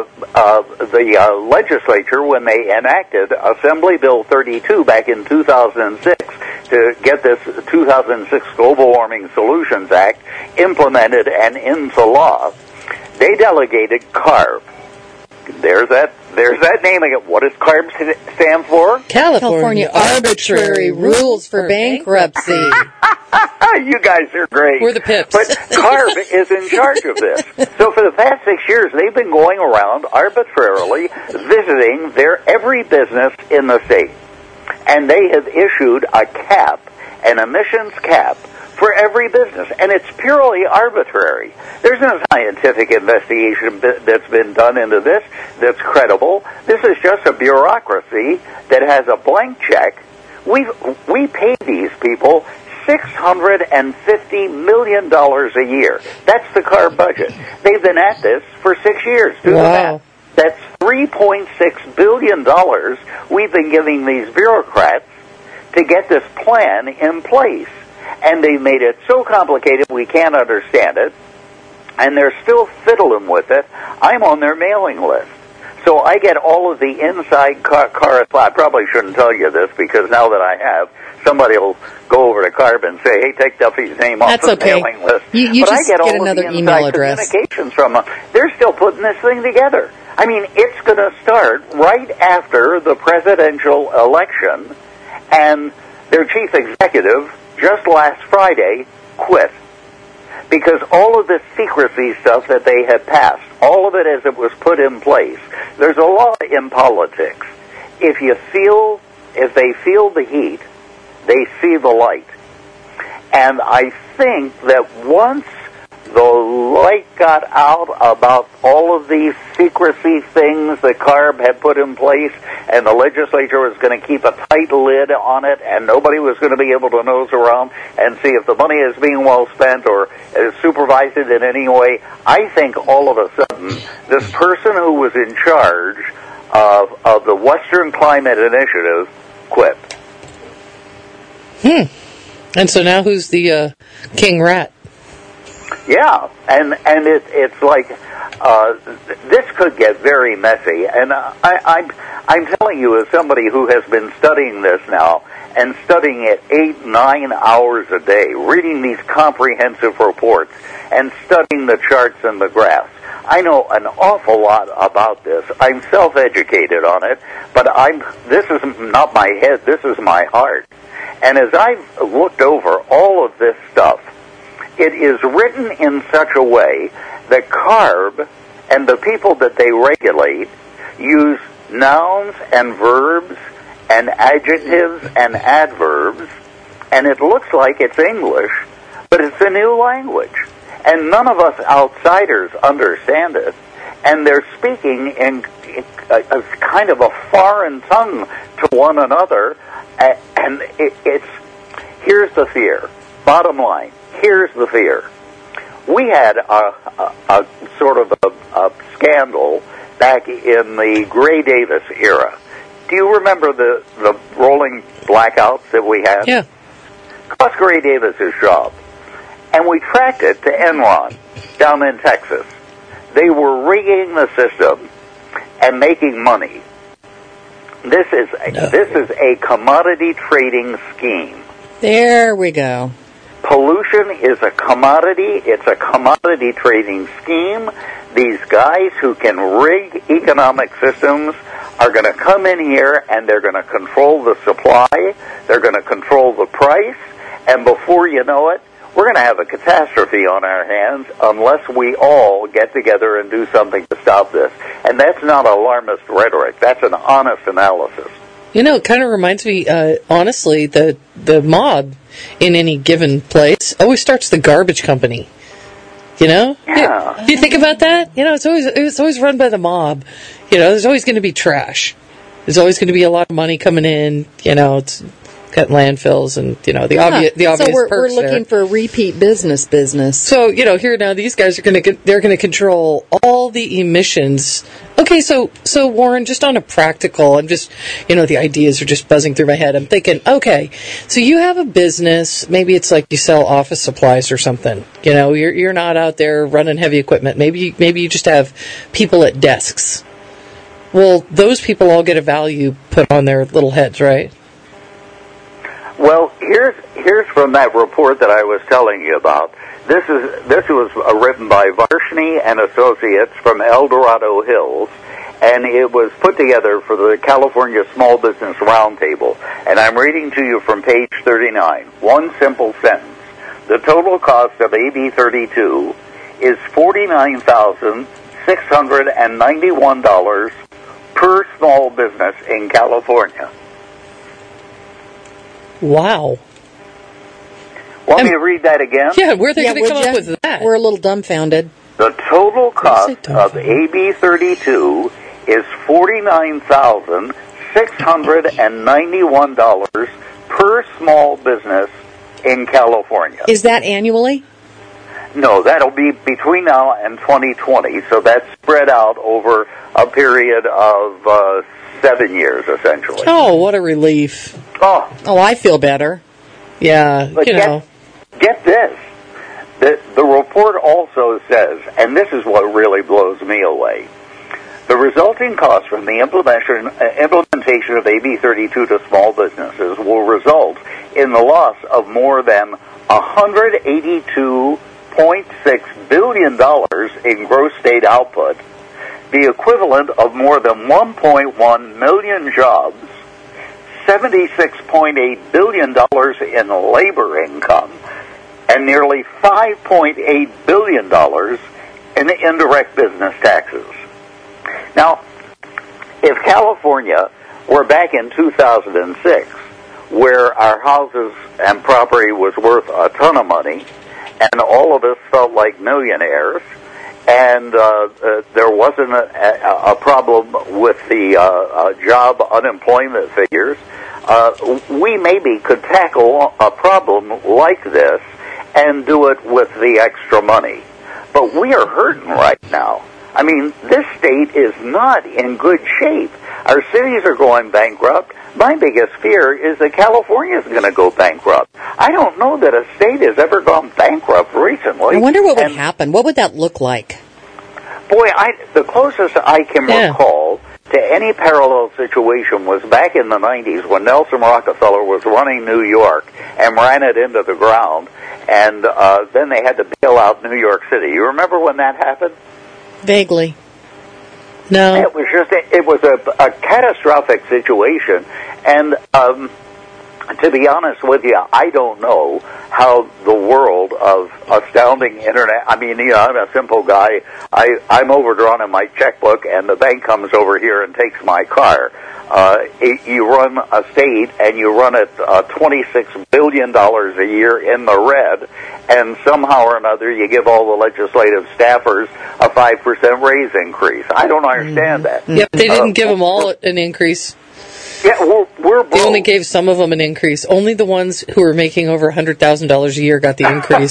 E: the legislature, when they enacted Assembly Bill 32 back in 2006 to get this 2006 Global Warming Solutions Act implemented and into law, they delegated CARB. There's that name again. What does CARB stand for?
B: California Arbitrary Rules for Bankruptcy.
E: You guys are great.
D: We're the pips.
E: But CARB is in charge of this. So for the past 6 years, they've been going around arbitrarily visiting every business in the state. And they have issued a cap, an emissions cap, for every business, and it's purely arbitrary. There's no scientific investigation that's been done into this that's credible. This is just a bureaucracy that has a blank check. We pay these people $650 million a year. That's the CARB budget. They've been at this for 6 years. Do the math. That's $3.6 billion we've been giving these bureaucrats to get this plan in place. And they made it so complicated we can't understand it, and they're still fiddling with it. I'm on their mailing list. So I get all of the inside car I probably shouldn't tell you this, because now that I have, somebody will go over to CARB and say, hey, take Duffy's name off the mailing list.
B: You
E: but
B: just
E: I get all
B: another
E: of the
B: email
E: inside
B: address.
E: communications from them. They're still putting this thing together. I mean, it's going to start right after the presidential election, and their chief executive, just last Friday, quit. Because all of this secrecy stuff that they had passed, all of it as it was put in place, there's a law in politics. If they feel the heat, they see the light. And I think that once the light got out about all of these secrecy things that CARB had put in place, and the legislature was going to keep a tight lid on it, and nobody was going to be able to nose around and see if the money is being well spent or supervise it in any way, I think all of a sudden this person who was in charge of the Western Climate Initiative quit.
D: And so now who's the king rat?
E: Yeah, and it's like this could get very messy, and I'm telling you, as somebody who has been studying this now and studying it 8-9 hours a day, reading these comprehensive reports and studying the charts and the graphs, I know an awful lot about this. I'm self-educated on it, but this is not my head. This is my heart. And as I've looked over all of this stuff, it is written in such a way that CARB and the people that they regulate use nouns and verbs and adjectives and adverbs, and it looks like it's English, but it's a new language. And none of us outsiders understand it, and they're speaking in a kind of a foreign tongue to one another, and it's here's the fear. Bottom line, here's the fear. We had a sort of a scandal back in the Gray Davis era. Do you remember the rolling blackouts that we had?
D: Yeah.
E: Cost Gray Davis's job. And we tracked it to Enron down in Texas. They were rigging the system and making money. This is a commodity trading scheme.
B: There we go.
E: Pollution is a commodity. It's a commodity trading scheme. These guys who can rig economic systems are going to come in here and they're going to control the supply. They're going to control the price. And before you know it, we're going to have a catastrophe on our hands unless we all get together and do something to stop this. And that's not alarmist rhetoric. That's an honest analysis.
D: You know, it kind of reminds me, honestly, the mob in any given place always starts the garbage company. You know?
E: Yeah.
D: Do you think about that? You know, it's always run by the mob. You know, there's always going to be trash. There's always going to be a lot of money coming in. You know, it's got landfills and, you know, the obvious
B: So we're
D: perks
B: looking
D: there.
B: for repeat business.
D: So, you know, here now these guys are they're going to control all the emissions. Okay, so Warren, just on a practical, I'm just, you know, the ideas are just buzzing through my head. I'm thinking, okay, so you have a business, maybe it's like you sell office supplies or something. You know, you're not out there running heavy equipment. Maybe you just have people at desks. Well, those people all get a value put on their little heads, right?
E: Well, here's from that report that I was telling you about. This was written by Varshney and Associates from El Dorado Hills, and it was put together for the California Small Business Roundtable. And I'm reading to you from page 39. One simple sentence. The total cost of AB 32 is $49,691 per small business in California.
D: Wow.
E: Want me to read that again?
D: Yeah, where are they going to come up with that?
B: We're a little dumbfounded.
E: The total cost of AB 32 is $49,691 per small business in California.
B: Is that annually?
E: No, that'll be between now and 2020, so that's spread out over a period of 7 years, essentially.
D: Oh, what a relief.
E: Oh,
B: I feel better.
D: Yeah,
E: but
D: you know.
E: Get this. The report also says, and this is what really blows me away, The resulting cost from the implementation of AB 32 to small businesses will result in the loss of more than $182.6 billion in gross state output, the equivalent of more than 1.1 million jobs, $76.8 billion in labor income, and nearly $5.8 billion in indirect business taxes. Now, if California were back in 2006, where our houses and property was worth a ton of money, and all of us felt like millionaires, and there wasn't a problem with the job unemployment figures, we maybe could tackle a problem like this and do it with the extra money. But we are hurting right now. I mean, this state is not in good shape. Our cities are going bankrupt. My biggest fear is that California is going to go bankrupt. I don't know that a state has ever gone bankrupt recently.
B: I wonder what would happen. What would that look like?
E: Boy, the closest I can recall to any parallel situation was back in the 90s when Nelson Rockefeller was running New York and ran it into the ground, and then they had to bail out New York City. You remember when that happened?
B: Vaguely. No.
E: It was a catastrophic situation, and to be honest with you, I don't know how the world of astounding internet, I mean, you know, I'm a simple guy. I'm overdrawn in my checkbook, and the bank comes over here and takes my car. You run a state, and you run it $26 billion a year in the red, and somehow or another you give all the legislative staffers a 5% raise increase. I don't understand that.
D: Yep, they didn't give them all an increase.
E: Yeah, we're broke.
D: They only gave some of them an increase. Only the ones who were making over $100,000 a year got the increase.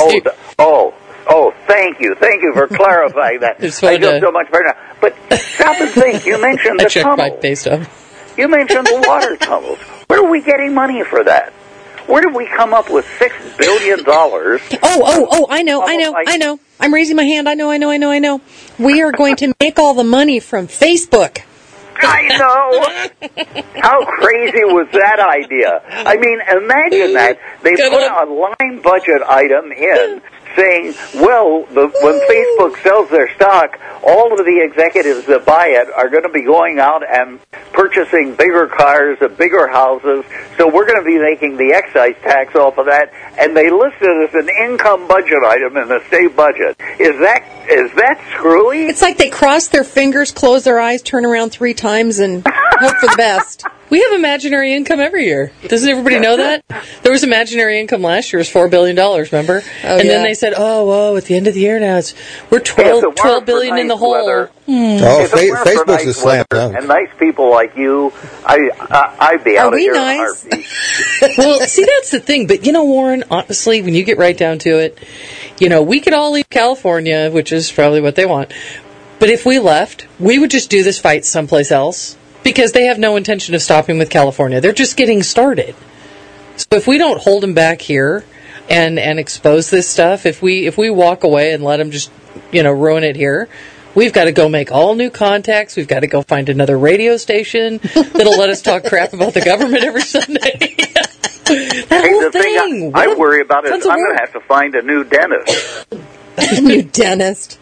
E: Thank you for clarifying that. I feel so much better now. But stop and think. You mentioned the tunnels.
D: My pay stub.
E: You mentioned the water tunnels. Where are we getting money for that? Where did we come up with $6 billion?
B: I know. I'm raising my hand. I know. We are going to make all the money from Facebook.
E: I know. How crazy was that idea? I mean, imagine that. They put a line budget item in saying, well, when Facebook sells their stock, all of the executives that buy it are going to be going out and purchasing bigger cars and bigger houses, so we're going to be making the excise tax off of that, and they list it as an income budget item in the state budget. Is that screwy?
B: It's like they cross their fingers, close their eyes, turn around 3 times, and hope for the best.
D: We have imaginary income every year. Doesn't everybody know that? There was imaginary income last year. It was $4 billion, remember? Then they said, at the end of the year now, we're $12 billion in the hole.
C: Facebook's a slam dunk.
E: And nice people like you, I'd be out of here.
B: Are we nice?
D: Well, see, that's the thing. But, Warren, honestly, when you get right down to it, we could all leave California, which is probably what they want. But if we left, we would just do this fight someplace else. Because they have no intention of stopping with California. They're just getting started. So if we don't hold them back here and expose this stuff, if we walk away and let them just, ruin it here, we've got to go make all new contacts. We've got to go find another radio station that'll let us talk crap about the government every Sunday.
E: The thing I worry about is I'm going to have to find a new dentist.
B: A new dentist.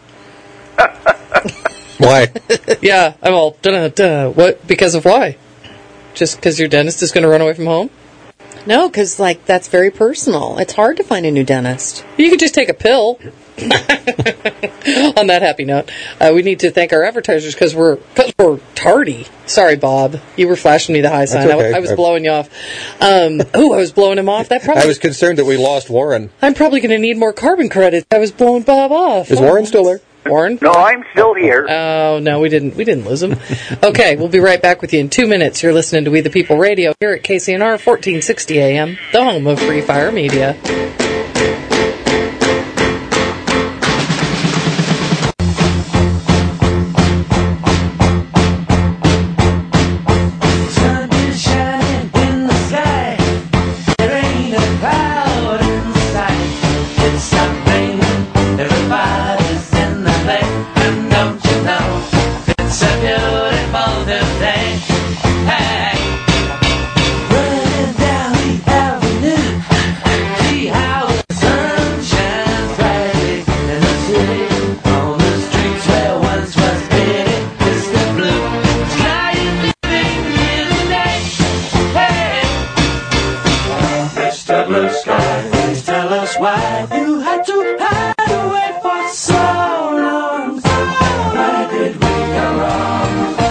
C: Why?
D: Yeah, I'm all, what? Because of why? Just because your dentist is going to run away from home?
B: No, because, that's very personal. It's hard to find a new dentist.
D: You could just take a pill. On that happy note, we need to thank our advertisers because we're tardy. Sorry, Bob. You were flashing me the high sign.
C: Okay.
D: I was blowing you off. I was blowing him off.
C: I was concerned that we lost Warren.
D: I'm probably going to need more carbon credits. I was blowing Bob off.
C: Is Warren still there?
D: Warren?
E: No, I'm still here.
D: Oh, no, we didn't lose him. Okay, we'll be right back with you in 2 minutes. You're listening to We the People Radio here at KCNR 1460 AM, the home of Free Fire Media.
G: Everybody's in the lake, and don't you know it's a Hey, running down the avenue, see how the sun shines brightly in the city. On the streets where once was pity, Mr. Blue. Sky is living here today. Hey, Mr. Blue Sky, please tell us why you had to hide away for so long. Why did we go wrong?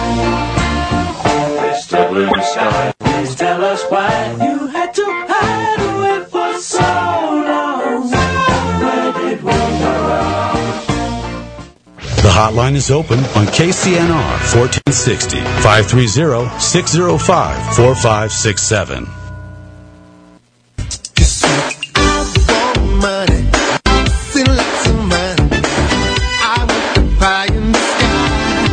G: Mr. Blue Sky, please tell us why you had to hide away for so long. Where did we go wrong?
F: The hotline is open on KCNR 1460 530-605-4567.
I: Money, see lots of money. I want the pie in the sky.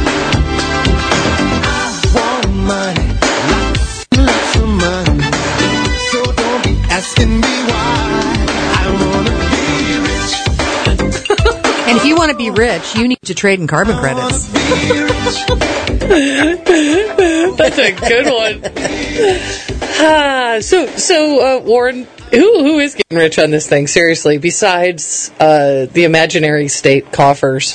I: I want money, lots of money. So don't be asking me why. I wanna be rich.
B: And if you want to be rich, you need to trade in carbon credits.
D: That's a good one. So Warren, who is getting rich on this thing? Seriously, besides the imaginary state coffers.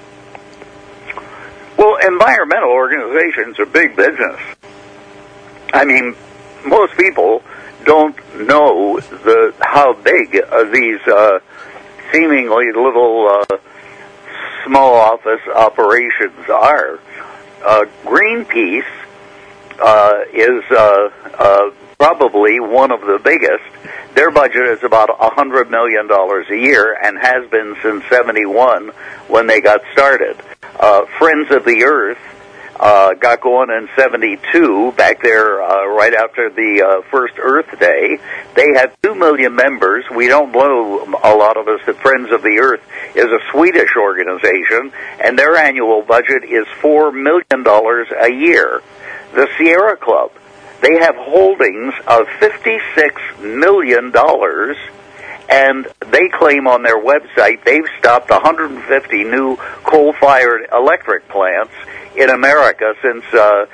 E: Well, environmental organizations are big business. I mean, most people don't know how big these seemingly little small office operations are. Greenpeace is probably one of the biggest. Their budget is about $100 million a year and has been since '71 when they got started. Friends of the Earth got going in '72, back there right after the first Earth Day. They have 2 million members. We don't know, a lot of us, that Friends of the Earth is a Swedish organization, and their annual budget is $4 million a year. The Sierra Club, they have holdings of $56 million, and they claim on their website they've stopped 150 new coal-fired electric plants in America since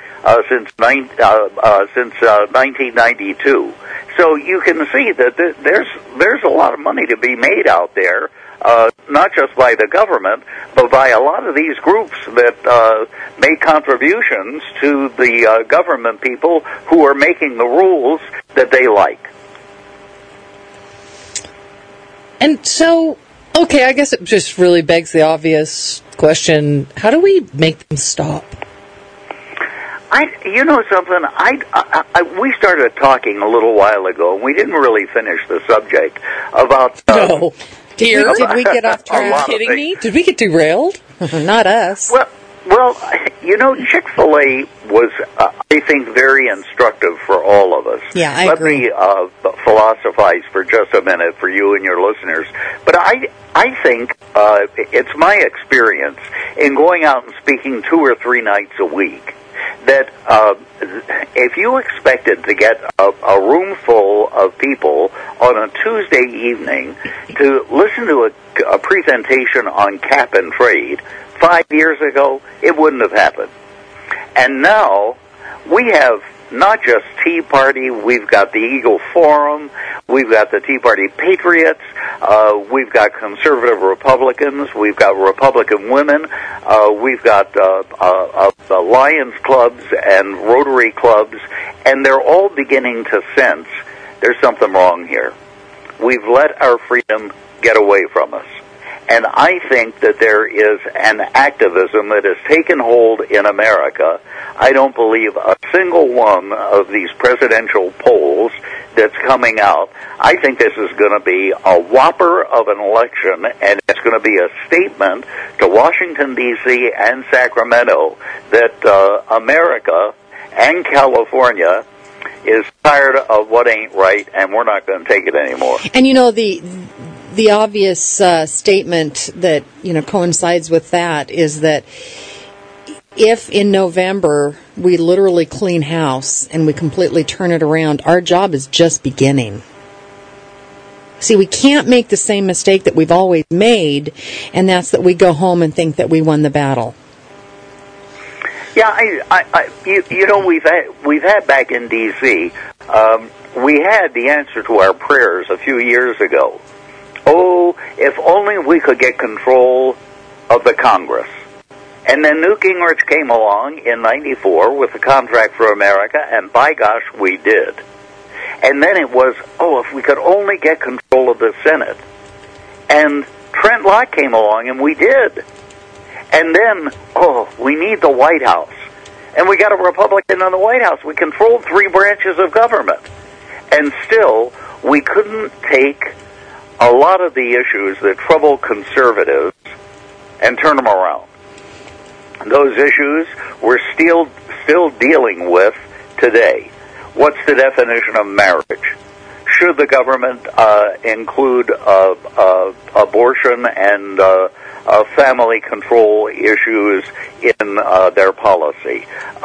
E: 1992. So you can see that there's a lot of money to be made out there, not just by the government, but by a lot of these groups that make contributions to the government people who are making the rules that they like.
D: And so, okay, I guess it just really begs the obvious question: how do we make them stop?
E: You know something? We started talking a little while ago, and we didn't really finish the subject about.
D: No, dear,
B: Did we get off track?
D: Are you kidding me? Did we get derailed?
B: Not us.
E: Well, you know, Chick-fil-A was, I think, very instructive for all of us.
B: Yeah, I
E: Let
B: agree.
E: me philosophize for just a minute for you and your listeners. But I think it's my experience in going out and speaking 2 or 3 nights a week that if you expected to get a room full of people on a Tuesday evening to listen to a presentation on cap and trade 5 years ago, it wouldn't have happened. And now we have not just Tea Party, we've got the Eagle Forum, we've got the Tea Party Patriots, we've got conservative Republicans, we've got Republican women, we've got the Lions clubs and Rotary clubs, and they're all beginning to sense there's something wrong here. We've let our freedom get away from us. And I think that there is an activism that has taken hold in America. I don't believe a single one of these presidential polls that's coming out. I think this is going to be a whopper of an election, and it's going to be a statement to Washington, D.C. and Sacramento that America and California is tired of what ain't right, and we're not going to take it anymore.
B: And you know, the obvious statement that, you know, coincides with that is that if in November we literally clean house and we completely turn it around, our job is just beginning. See, we can't make the same mistake that we've always made, and that's that we go home and think that we won the battle.
E: Yeah, you know, we've had back in D.C., we had the answer to our prayers a few years ago. Oh, if only we could get control of the Congress. And then Newt Gingrich came along in '94 with the Contract for America, and by gosh, we did. And then it was, oh, if we could only get control of the Senate. And Trent Lott came along, and we did. And then, oh, we need the White House. And we got a Republican in the White House. We controlled 3 branches of government. And still, we couldn't take a lot of the issues that trouble conservatives and turn them around. Those issues we're still dealing with today. What's the definition of marriage? Should the government include abortion and family control issues in their policy?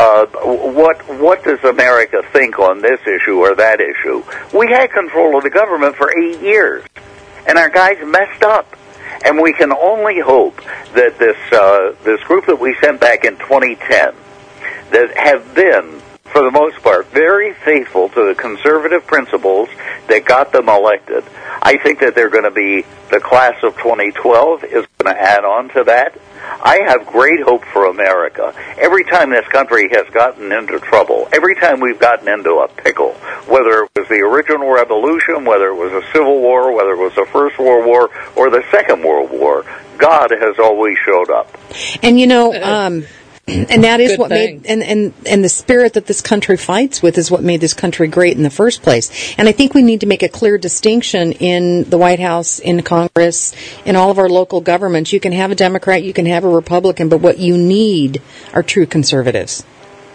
E: What does America think on this issue or that issue? We had control of the government for 8 years, and our guys messed up. And we can only hope that this group that we sent back in 2010 that have been, for the most part, very faithful to the conservative principles that got them elected. I think that they're going to be, the class of 2012 is going to add on to that. I have great hope for America. Every time this country has gotten into trouble, every time we've gotten into a pickle, whether it was the original revolution, whether it was a civil war, whether it was the First World War, or the Second World War, God has always showed up.
B: And you know, and that is what made, and the spirit that this country fights with is what made this country great in the first place. And I think we need to make a clear distinction in the White House, in Congress, in all of our local governments. You can have a Democrat, you can have a Republican, but what you need are true conservatives.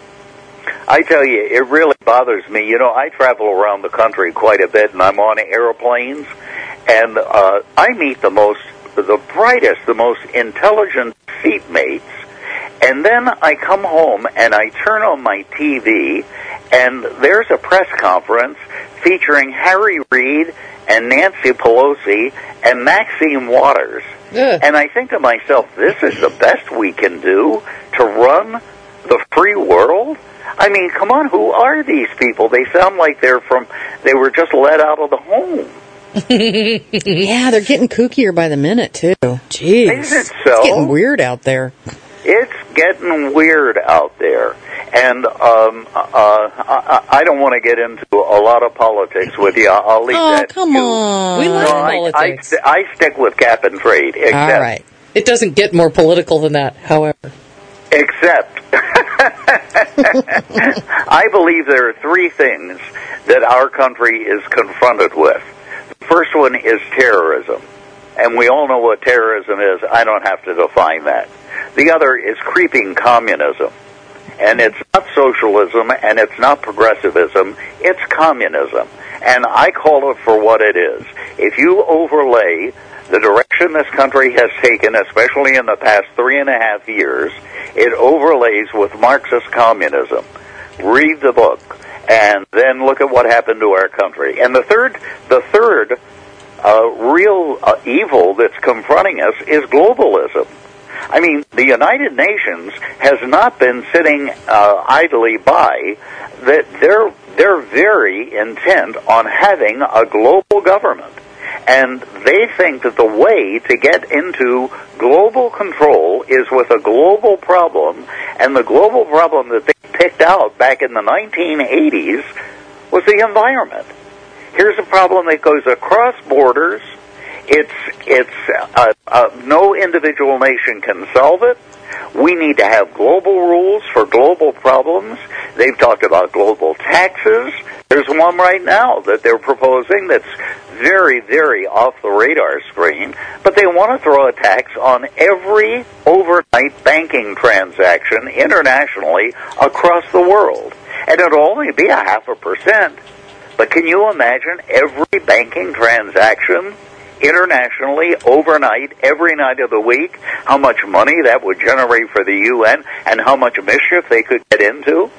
E: I tell you, it really bothers me. You know, I travel around the country quite a bit, and I'm on airplanes, and I meet the brightest, the most intelligent seatmates. And then I come home and I turn on my TV, and there's a press conference featuring Harry Reid and Nancy Pelosi and Maxine Waters. And I think to myself, this is the best we can do to run the free world? I mean, come on, who are these people? They sound like they were just let out of the home.
B: Yeah, they're getting kookier by the minute, too. Jeez.
E: Isn't it so?
B: It's getting weird out there.
E: It's getting weird out there, and I don't want to get into a lot of politics with you. I'll leave that.
B: Oh, come on.
D: We love politics.
E: I stick with cap and trade. Except,
B: all right.
D: It doesn't get more political than that, however.
E: Except, I believe there are 3 things that our country is confronted with. The first one is terrorism, and we all know what terrorism is. I don't have to define that. The other is creeping communism. And it's not socialism, and it's not progressivism, it's communism. And I call it for what it is. If you overlay the direction this country has taken, especially in the past 3.5 years, it overlays with Marxist communism. Read the book, and then look at what happened to our country. And the third real evil that's confronting us is globalism. I mean, the United Nations has not been sitting idly by. That they're very intent on having a global government, and they think that the way to get into global control is with a global problem, and the global problem that they picked out back in the 1980s was the environment. Here's a problem that goes across borders. No individual nation can solve it. We need to have global rules for global problems. They've talked about global taxes. There's one right now that they're proposing that's very, very off the radar screen, but they want to throw a tax on every overnight banking transaction internationally across the world. And it'll only be 0.5%. But can you imagine every banking transaction internationally, overnight, every night of the week, how much money that would generate for the UN and how much mischief they could get into?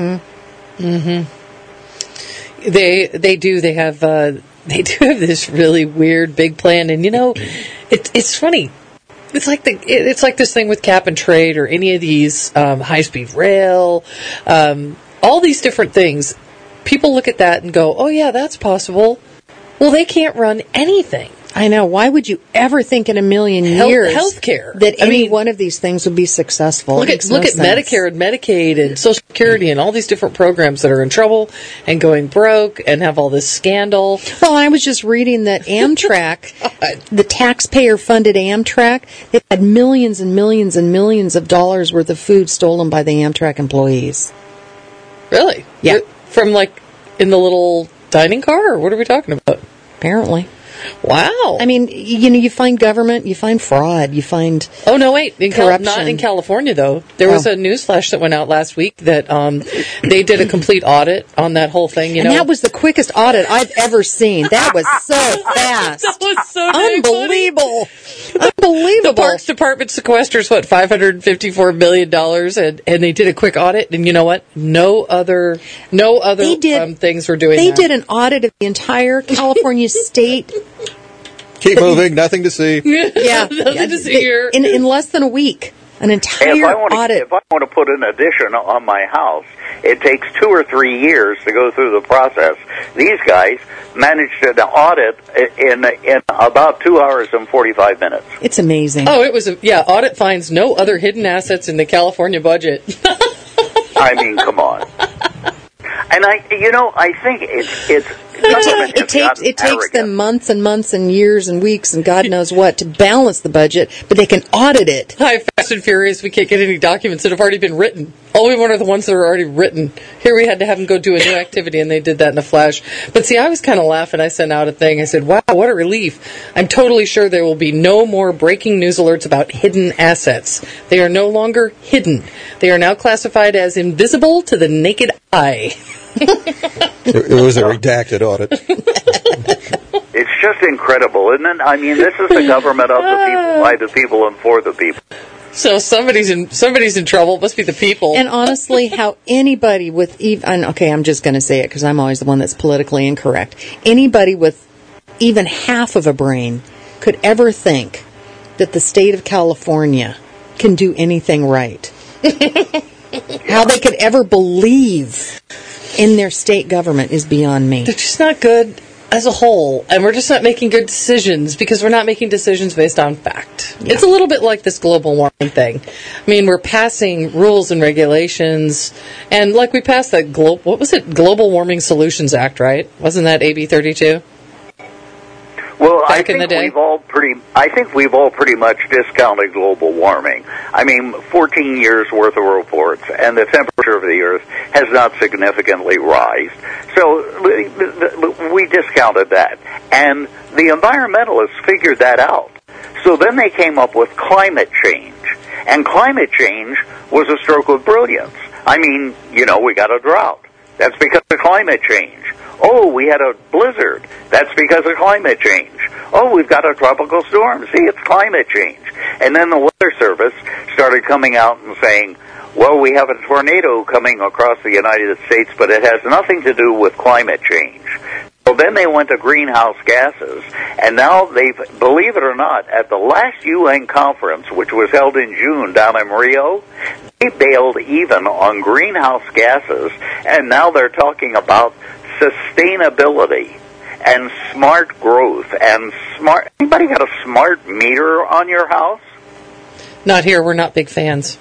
D: They do. They have this really weird big plan, and you know, it's funny. it's like this thing with cap and trade or any of these high-speed rail, all these different things. People look at that and go, oh, yeah, that's possible. Well, they can't run anything.
B: I know. Why would you ever think in a million years
D: healthcare
B: that any one of these things would be successful?
D: Look at Medicare and Medicaid and Social Security and all these different programs that are in trouble and going broke and have all this scandal.
B: Well, I was just reading that Amtrak, the taxpayer-funded Amtrak, they've had millions and millions and millions of dollars worth of food stolen by the Amtrak employees.
D: Really?
B: Yeah.
D: From in the little dining car, or what are we talking about?
B: Apparently.
D: Wow.
B: I mean, you find government, you find fraud, you find
D: Oh, no, wait.
B: corruption.
D: Not in California, though. There was a news flash that went out last week that they did a complete audit on that whole thing.
B: And that was the quickest audit I've ever seen. That was so fast.
D: That was so
B: unbelievable. Unbelievable.
D: The Parks Department sequesters, $554 million, and they did a quick audit, and you know what? No other things were doing
B: They
D: that.
B: did an audit of the entire California state.
C: Keep moving, nothing to see.
D: Yeah, nothing to see here.
B: In less than a week. An entire audit.
E: If I want to put an addition on my house, it takes 2 or 3 years to go through the process. These guys managed to audit in about 2 hours and 45 minutes.
B: It's amazing.
D: Oh, it was audit finds no other hidden assets in the California budget.
E: I mean, come on. And I think
B: it takes them months and months and years and weeks and God knows what to balance the budget, but they can audit it.
D: Hi, Fast and Furious, we can't get any documents that have already been written. All we want are the ones that are already written. Here we had to have them go do a new activity, and they did that in a flash. But see, I was kind of laughing. I sent out a thing. I said, wow, what a relief. I'm totally sure there will be no more breaking news alerts about hidden assets. They are no longer hidden. They are now classified as invisible to the naked eye.
C: It was a redacted audit.
E: it's just incredible, isn't it? I mean, this is the government of the people, by the people, and for the people.
D: So somebody's in trouble. It must be the people.
B: And honestly, how anybody with I'm just going to say it because I'm always the one that's politically incorrect. Anybody with even half of a brain could ever think that the state of California can do anything right. How they could ever believe in their state government is beyond me.
D: They're just not good as a whole, and we're just not making good decisions because we're not making decisions based on fact. Yeah. It's a little bit like this global warming thing. I mean, we're passing rules and regulations, and like we passed that Global Warming Solutions Act, right? Wasn't that AB 32?
E: Well,
D: I think we've all
E: pretty much discounted global warming. I mean, 14 years worth of reports, and the temperature of the Earth has not significantly risen. So we discounted that, and the environmentalists figured that out. So then they came up with climate change, and climate change was a stroke of brilliance. I mean, we got a drought. That's because of climate change. Oh, we had a blizzard. That's because of climate change. Oh, we've got a tropical storm. See, it's climate change. And then the Weather Service started coming out and saying, well, we have a tornado coming across the United States, but it has nothing to do with climate change. So then they went to greenhouse gases, and now believe it or not, at the last UN conference, which was held in June down in Rio, they bailed even on greenhouse gases, and now they're talking about sustainability and smart growth and smart. Anybody got a smart meter on your house?
D: Not here. We're not big fans.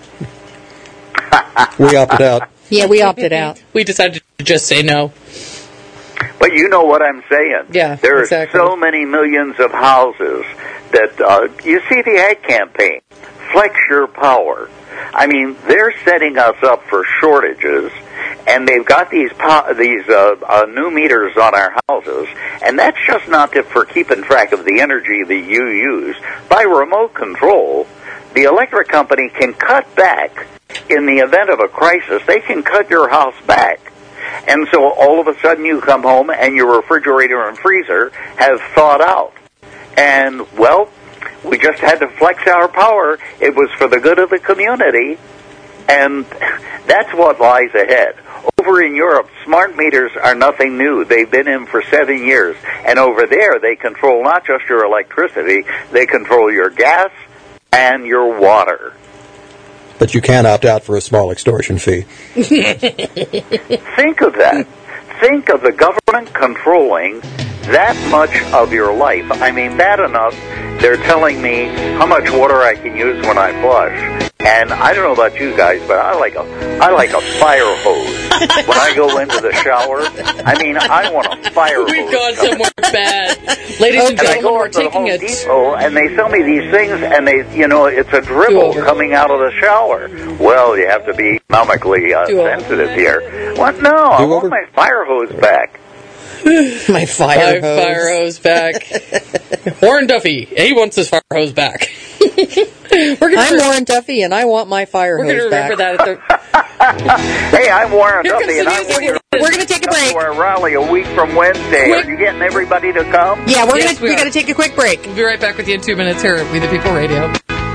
C: We opted out.
B: Yeah, we opted out.
D: We decided to just say no.
E: But you know what I'm saying.
D: Yeah,
E: there
D: exactly.
E: are so many millions of houses that you see the ad campaign, Flex Your Power. I mean, they're setting us up for shortages, and they've got these new meters on our houses, and that's just not for keeping track of the energy that you use. By remote control, the electric company can cut back in the event of a crisis. They can cut your house back. And so all of a sudden you come home and your refrigerator and freezer have thawed out. And, well, we just had to flex our power. It was for the good of the community. And that's what lies ahead. Over in Europe, smart meters are nothing new. They've been in for 7 years. And over there, they control not just your electricity, they control your gas and your water.
C: But you can opt out for a small extortion fee.
E: Think of that. Think of the government controlling that much of your life. I mean, bad enough, they're telling me how much water I can use when I flush. And I don't know about you guys, but I like a fire hose. When I go into the shower, I mean, I want a fire hose.
D: We've gone somewhere bad. Ladies and
E: And I
D: gentlemen,
E: go
D: we're
E: up to the Home
D: taking it.
E: Depot, and they sell me these things, and it's a dribble coming out of the shower. Well, you have to be economically sensitive here. What? No, I want my fire hose back.
B: My fire hose.
D: Fire hose back. Warren Duffy, he wants his fire hose back.
B: I'm Warren Duffy, and I want my fire hose back.
D: We're going to remember that at the...
E: Hey, I'm Warren Duffy, and I'm
B: We're going to take a break.
E: for a rally a week from Wednesday. Are you getting everybody to come?
B: Yeah, we're going to take a quick break.
D: We'll be right back with you in 2 minutes here at We the People Radio.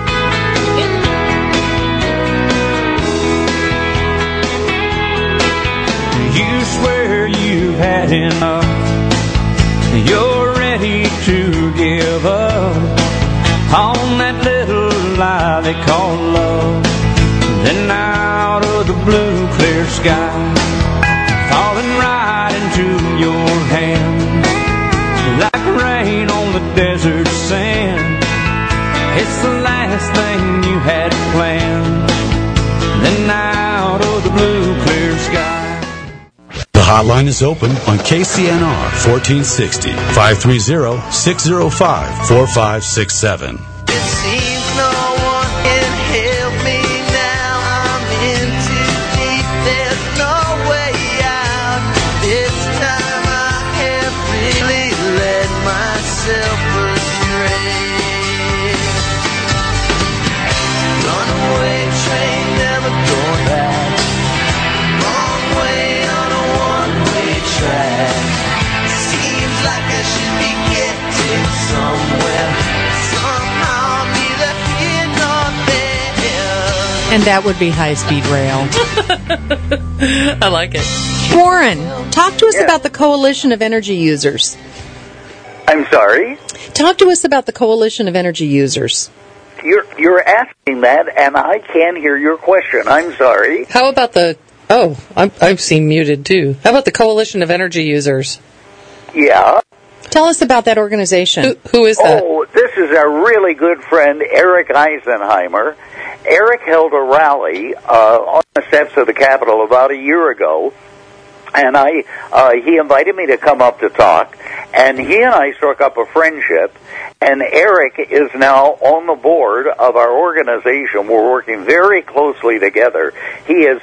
J: You swear you've had enough. You're ready to give up on that little lie they call love. Then out of the blue clear sky, falling right into your hand, like rain on the desert sand. It's the last thing you had planned. Then out of the blue clear sky.
F: The hotline is open on KCNR 1460 530-605-4567.
I: It seems no one can help me now. I'm in too deep, there's no way out. This time I have really led myself astray. Runaway train, never going back. Wrong way on a one-way track. Seems like I should be getting somewhere. Somehow neither here nor there.
B: And that would be high-speed rail.
D: I like it.
B: Warren, talk to us about the Coalition of Energy Users.
E: I'm sorry?
B: Talk to us about the Coalition of Energy Users.
E: You're asking that, and I can't hear your question. I'm sorry.
D: How about the... Oh, I've seen muted, too. How about the Coalition of Energy Users?
E: Yeah?
B: Tell us about that organization.
D: Who is that?
E: Oh, this is a really good friend, Eric Eisenheimer. Eric held a rally on the steps of the Capitol about a year ago, and he invited me to come up to talk, and he and I struck up a friendship, and Eric is now on the board of our organization. We're working very closely together. He is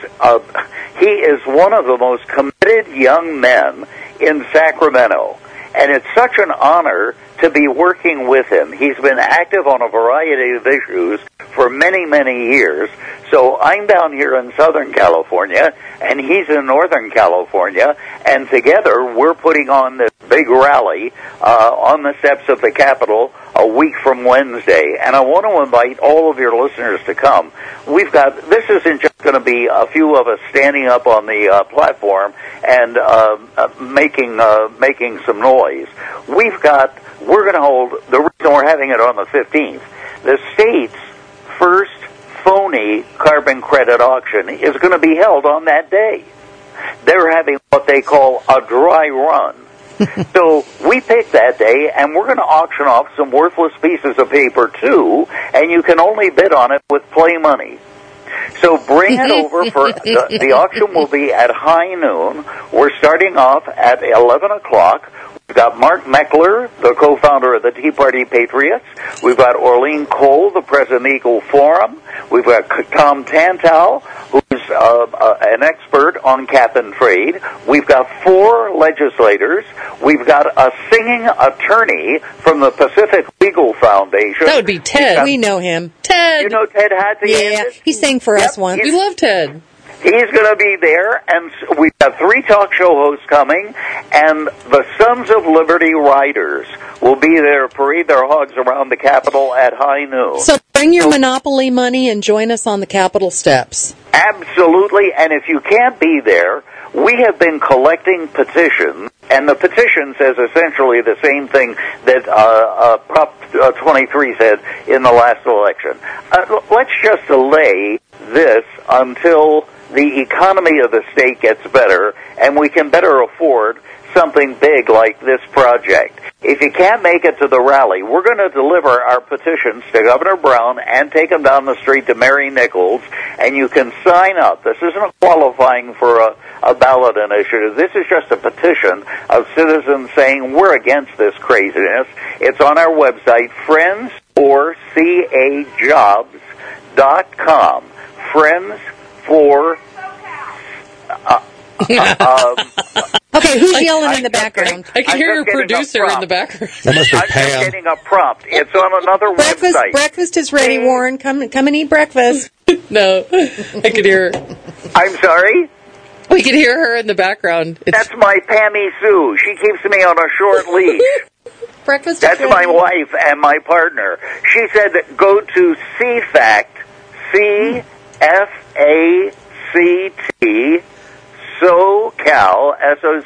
E: one of the most committed young men in Sacramento, and it's such an honor to be working with him. He's been active on a variety of issues for many, many years. So I'm down here in Southern California, and he's in Northern California, and together we're putting on this big rally on the steps of the Capitol a week from Wednesday. And I want to invite all of your listeners to come. This isn't just going to be a few of us standing up on the platform and making some noise. We're going to hold, the reason we're having it on the 15th, the state's first phony carbon credit auction is going to be held on that day. They're having what they call a dry run. So we picked that day, and we're going to auction off some worthless pieces of paper, too, and you can only bid on it with play money. So bring it over for the auction will be at high noon. We're starting off at 11 o'clock. We've got Mark Meckler, the co-founder of the Tea Party Patriots. We've got Orlean Cole, the president of the Eagle Forum. We've got Tom Tantal, who's an expert on cap and trade. We've got 4 legislators. We've got a singing attorney from the Pacific Legal Foundation.
D: That would be Ted.
B: We know him.
D: Ted!
E: You know Ted Hadley?
B: Yeah, he sang for us once.
D: We love Ted.
E: He's going to be there, and we have 3 talk show hosts coming, and the Sons of Liberty Riders will be there, parade their hogs around the Capitol at high noon.
B: So bring your Monopoly money and join us on the Capitol steps.
E: Absolutely, and if you can't be there, we have been collecting petitions And the petition says essentially the same thing that Prop 23 said in the last election. Let's just delay this until the economy of the state gets better and we can better afford something big like this project. If you can't make it to the rally, we're going to deliver our petitions to Governor Brown and take them down the street to Mary Nichols, and you can sign up. This isn't qualifying for a ballot initiative. This is just a petition of citizens saying we're against this craziness. It's on our website, friends4cajobs.com. Friends for...
B: Okay, who's yelling in the background?
D: I can hear your producer in the background.
C: That must be
E: I'm
C: Pam.
E: just getting a prompt. It's on another website.
B: Breakfast is ready, Warren. Come and eat breakfast.
D: No, I could hear her.
E: I'm sorry?
D: We could hear her in the background.
E: That's my Pammy Sue. She keeps me on a short leash.
B: Breakfast
E: That's
B: is
E: my
B: ready.
E: wife and my partner. She said go to CFACT, C-F-A-C-T, SoCal,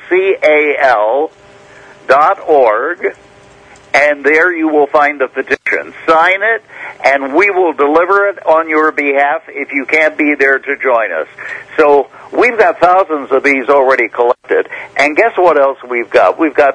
E: SoCal.org, and there you will find the petition. Sign it, and we will deliver it on your behalf if you can't be there to join us. So we've got thousands of these already collected, and guess what else we've got? We've got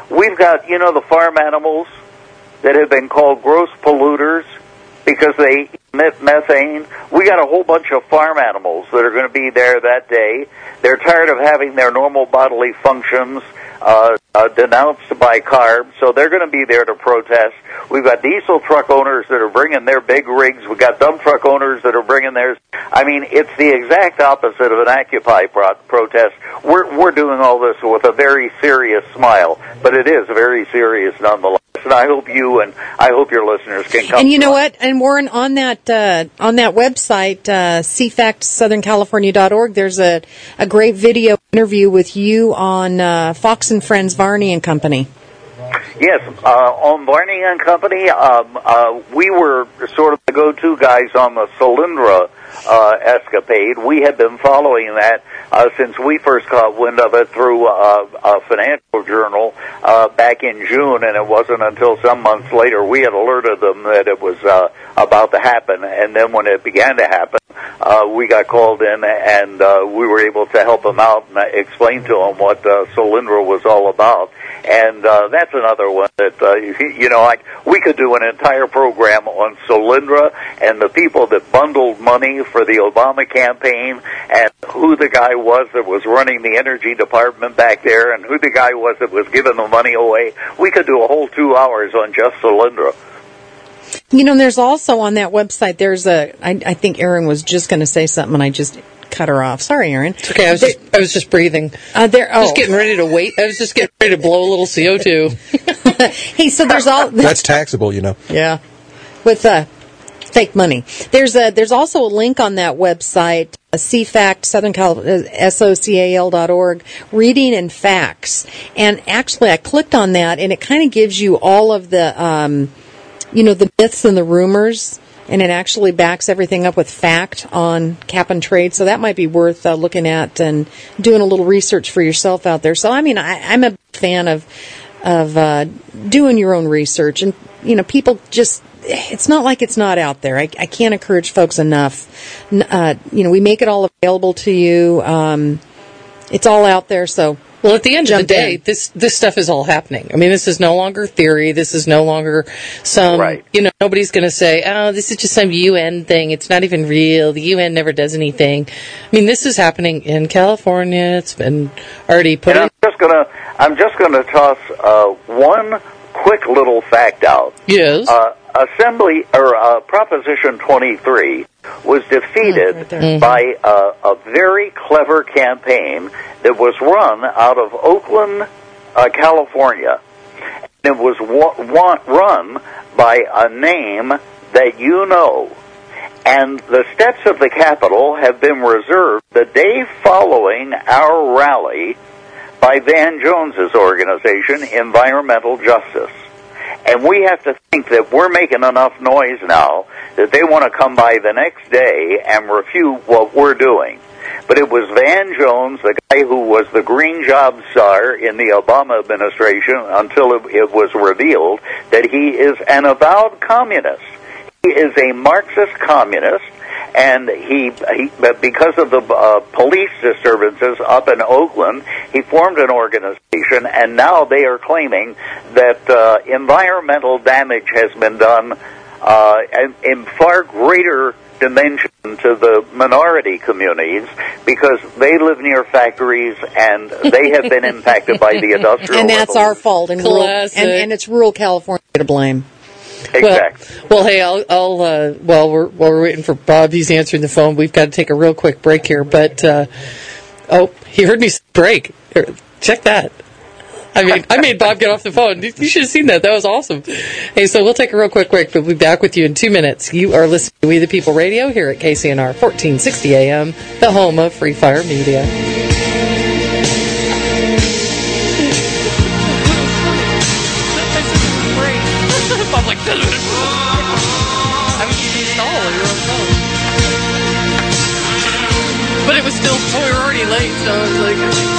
E: the farm animals that have been called gross polluters because they emit methane. We got a whole bunch of farm animals that are going to be there that day. They're tired of having their normal bodily functions denounced by carbs, so they're going to be there to protest. We've got diesel truck owners that are bringing their big rigs. We've got dump truck owners that are bringing theirs. I mean, it's the exact opposite of an Occupy protest. We're doing all this with a very serious smile, but it is very serious nonetheless. And I hope you and I hope your listeners can come.
B: And you know what? And Warren, on that website, cfactsouthern.california.org, there's a great video interview with you on Fox and Friends, Varney and Company.
E: Yes, on Varney and Company, we were sort of the go-to guys on the Solyndra escapade. We had been following that since we first caught wind of it through a financial journal back in June, and it wasn't until some months later we had alerted them that it was about to happen. And then when it began to happen, we got called in, and we were able to help them out and explain to them what Solyndra was all about. And that's another one that, we could do an entire program on Solyndra and the people that bundled money for the Obama campaign and who the guy was that was running the energy department back there and who the guy was that was giving the money away. We could do a whole 2 hours on just Solyndra.
B: There's also on that website, I think Erin was just going to say something and I just cut her off. Sorry, Erin.
D: It's okay. I was just breathing. Just getting ready to wait. I was just getting ready to blow a little CO2.
B: Hey, so there's all...
C: That's taxable,
B: Yeah. With fake money. There's also a link on that website, CFACT, Southern California, SOCAL.org, Reading and Facts. And actually, I clicked on that, and it kind of gives you all of the, the myths and the rumors, and it actually backs everything up with fact on cap and trade. So that might be worth looking at and doing a little research for yourself out there. So, I'm a fan of doing your own research. And, people just... It's not like it's not out there. I can't encourage folks enough. We make it all available to you. It's all out there, so...
D: Well, at the end of the day, this stuff is all happening. This is no longer theory. This is no longer some, nobody's going to say, oh, this is just some UN thing. It's not even real. The UN never does anything. This is happening in California. It's been already put in.
E: I'm just gonna toss one quick little fact out.
D: Yes.
E: Proposition 23 was defeated by a very clever campaign that was run out of Oakland, California. And it was run by a name that you know. And the steps of the Capitol have been reserved the day following our rally by Van Jones's organization, Environmental Justice. And we have to think that we're making enough noise now that they want to come by the next day and refute what we're doing. but it was Van Jones, the guy who was the green job czar in the Obama administration until it was revealed that he is an avowed communist. He is a Marxist communist, and he because of the police disturbances up in Oakland, he formed an organization, and now they are claiming that environmental damage has been done in far greater dimension to the minority communities because they live near factories and they have been impacted by the industrial
B: and that's
E: revolution.
B: our fault, and it's rural California to blame.
E: Exactly.
D: Well, hey, I'll while we're waiting for Bob, he's answering the phone. We've got to take a real quick break here, but he heard me say break. Here, check that. I made Bob get off the phone. You should have seen that. That was awesome. Hey, so we'll take a real quick break, but we'll be back with you in 2 minutes. You are listening to We the People Radio here at KCNR 1460 AM, the home of Free Fire Media. I'm like, but it was still, we were already late, so I was like...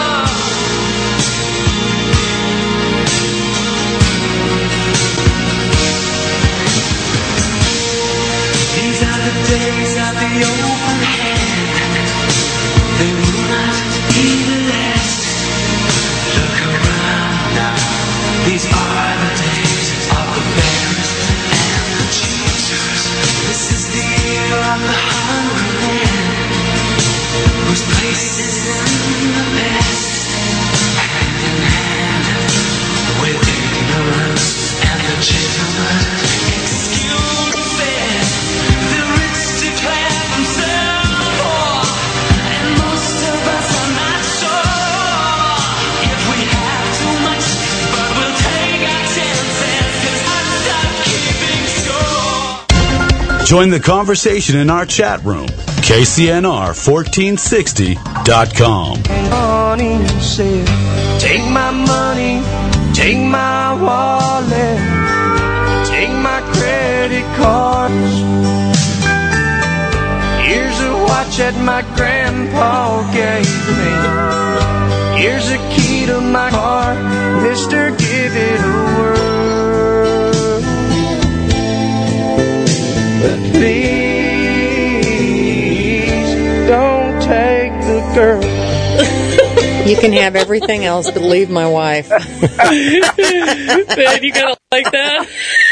G: These are the days of the open hand. They will not be the last. Look around now. These are the days of the bears and the choosers. This is the year of the hungry man, whose place is in the past. Hand in hand with ignorance and the gentleman. Excuse me. The rich declare themselves poor, and most of us are not sure if we have too much, but we'll take our chances, 'cause I stopped keeping score.
F: Join the conversation in our chat room, KCNR1460.com.
G: Honey said, take my money, take my wallet, take my credit cards. Here's a watch that my grandpa gave me. Here's a key to my car, mister, give it a whirl. But please don't take the girl.
B: You can have everything else, but leave my wife.
D: Man, you gotta like that.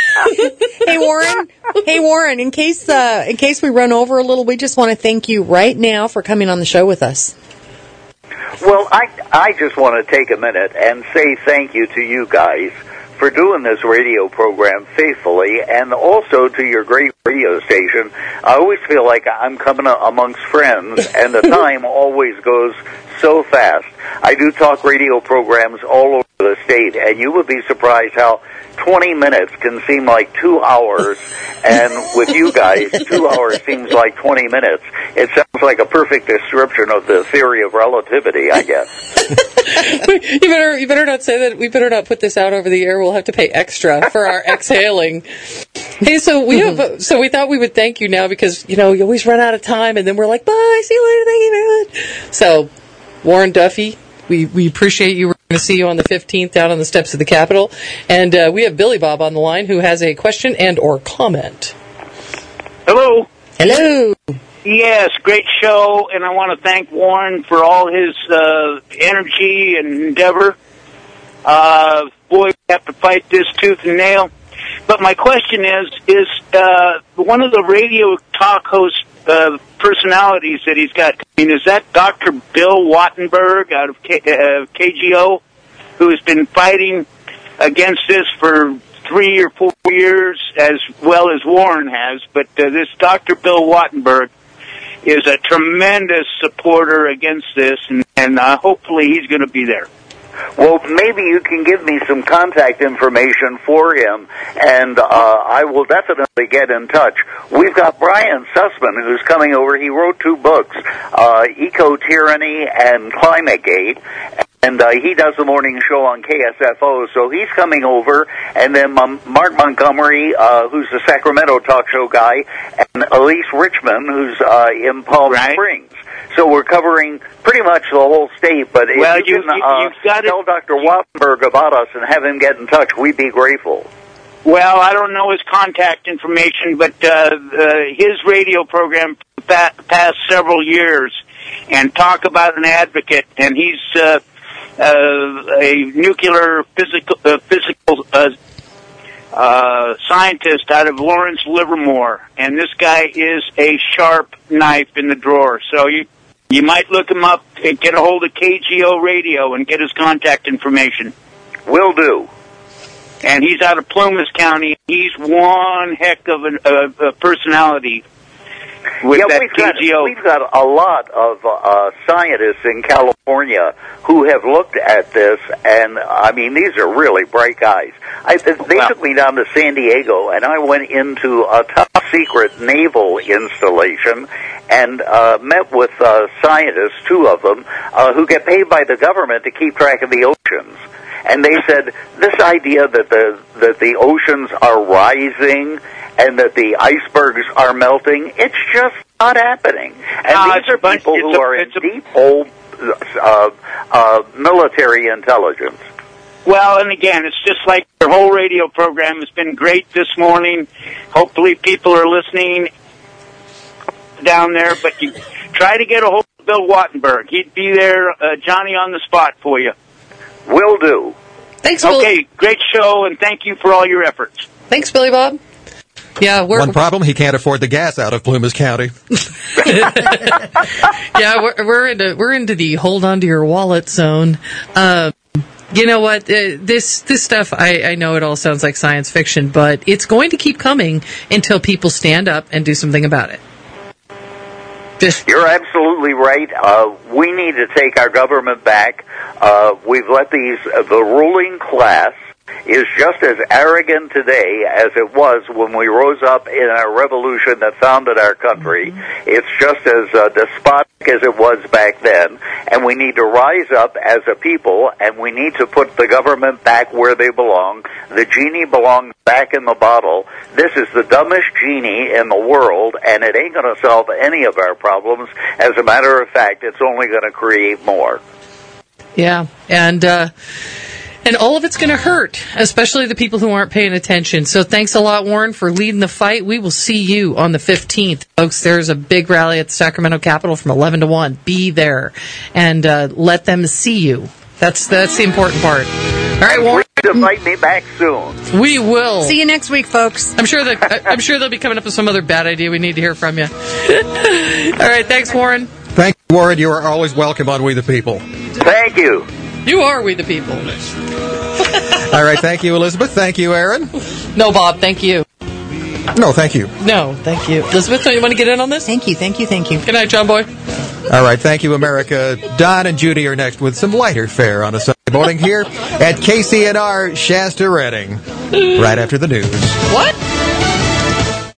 B: Hey Warren, in case we run over a little, we just want to thank you right now for coming on the show with us.
E: Well, I just want to take a minute and say thank you to you guys for doing this radio program faithfully, and also to your great radio station. I always feel like I'm coming amongst friends, and the time always goes so fast. I do talk radio programs all over the state, and you would be surprised how 20 minutes can seem like 2 hours, and with you guys, 2 hours seems like 20 minutes. It sounds like a perfect description of the theory of relativity, I guess.
D: You better not say that. We better not put this out over the air. We'll have to pay extra for our exhaling. Hey, so we thought we would thank you now because, you always run out of time, and then we're like, bye, see you later, thank you very much. So, Warren Duffy, we appreciate you. We're going to see you on the 15th down on the steps of the Capitol. And we have Billy Bob on the line who has a question and or comment.
K: Hello.
B: Hello.
K: Yes, great show, and I want to thank Warren for all his energy and endeavor. Boy, we have to fight this tooth and nail. But my question is one of the radio talk host personalities that he's got, is that Dr. Bill Wattenberg out of KGO, who has been fighting against this for 3 or 4 years, as well as Warren has? But this Dr. Bill Wattenberg is a tremendous supporter against this, and hopefully he's going to be there.
E: Well, maybe you can give me some contact information for him, and I will definitely get in touch. We've got Brian Sussman, who's coming over. He wrote 2 books, Eco-Tyranny and Climategate, and he does the morning show on KSFO, so he's coming over. And then Mark Montgomery, who's the Sacramento talk show guy, and Elise Richmond, who's in Palm Springs. So we're covering pretty much the whole state. But if you can tell Dr. Wattenberg about us and have him get in touch, we'd be grateful.
K: Well, I don't know his contact information, but his radio program for the past several years, and Talk About an Advocate, and he's a nuclear physical scientist out of Lawrence, Livermore, and this guy is a sharp knife in the drawer. So you might look him up and get a hold of KGO Radio and get his contact information.
E: Will do.
K: And he's out of Plumas County. He's one heck of a personality. With that KGO.
E: We've got a lot of scientists in California who have looked at this, and I mean, these are really bright guys. They took me down to San Diego, and I went into a top-secret naval installation and met with scientists, two of them, who get paid by the government to keep track of the oceans. And they said this idea that the oceans are rising and that the icebergs are melting, it's just not happening. And these are people who are in deep old military intelligence.
K: Well, and again, it's just like your whole radio program has been great this morning. Hopefully people are listening down there, but you try to get a hold of Bill Wattenberg. He'd be there, Johnny on the spot for you.
E: Will do.
D: Thanks, Bill.
K: Okay, great show, and thank you for all your efforts.
D: Thanks, Billy Bob. Yeah,
C: one problem, he can't afford the gas out of Plumas County.
D: Yeah, we're into the hold on to your wallet zone. You know what? This stuff, I know it all sounds like science fiction, but it's going to keep coming until people stand up and do something about it.
E: You're absolutely right. We need to take our government back. We've let the ruling class is just as arrogant today as it was when we rose up in our revolution that founded our country. Mm-hmm. It's just as despotic as it was back then, and we need to rise up as a people, and we need to put the government back where they belong. The genie belongs back in the bottle. This is the dumbest genie in the world, and it ain't going to solve any of our problems. As a matter of fact, it's only going to create more.
D: Yeah, and all of it's going to hurt, especially the people who aren't paying attention. So thanks a lot, Warren, for leading the fight. We will see you on the 15th. Folks, there's a big rally at the Sacramento Capitol from 11 to 1. Be there and let them see you. That's the important part. All right, Warren.
E: Invite me back soon.
D: We will.
B: See you next week, folks.
D: I'm sure they'll be coming up with some other bad idea we need to hear from you. All right, thanks, Warren.
C: Thank you, Warren. You are always welcome on We the People.
E: Thank you.
D: You are We the People.
C: All right, thank you, Elizabeth. Thank you, Aaron.
D: No, Bob, thank you.
C: No, thank you.
D: No, thank you. Elizabeth, don't you want to get in on this?
B: Thank you.
D: Good night, John Boy.
C: All right, thank you, America. Don and Judy are next with some lighter fare on a Sunday morning here at KCNR Shasta Redding. Right after the news.
D: What?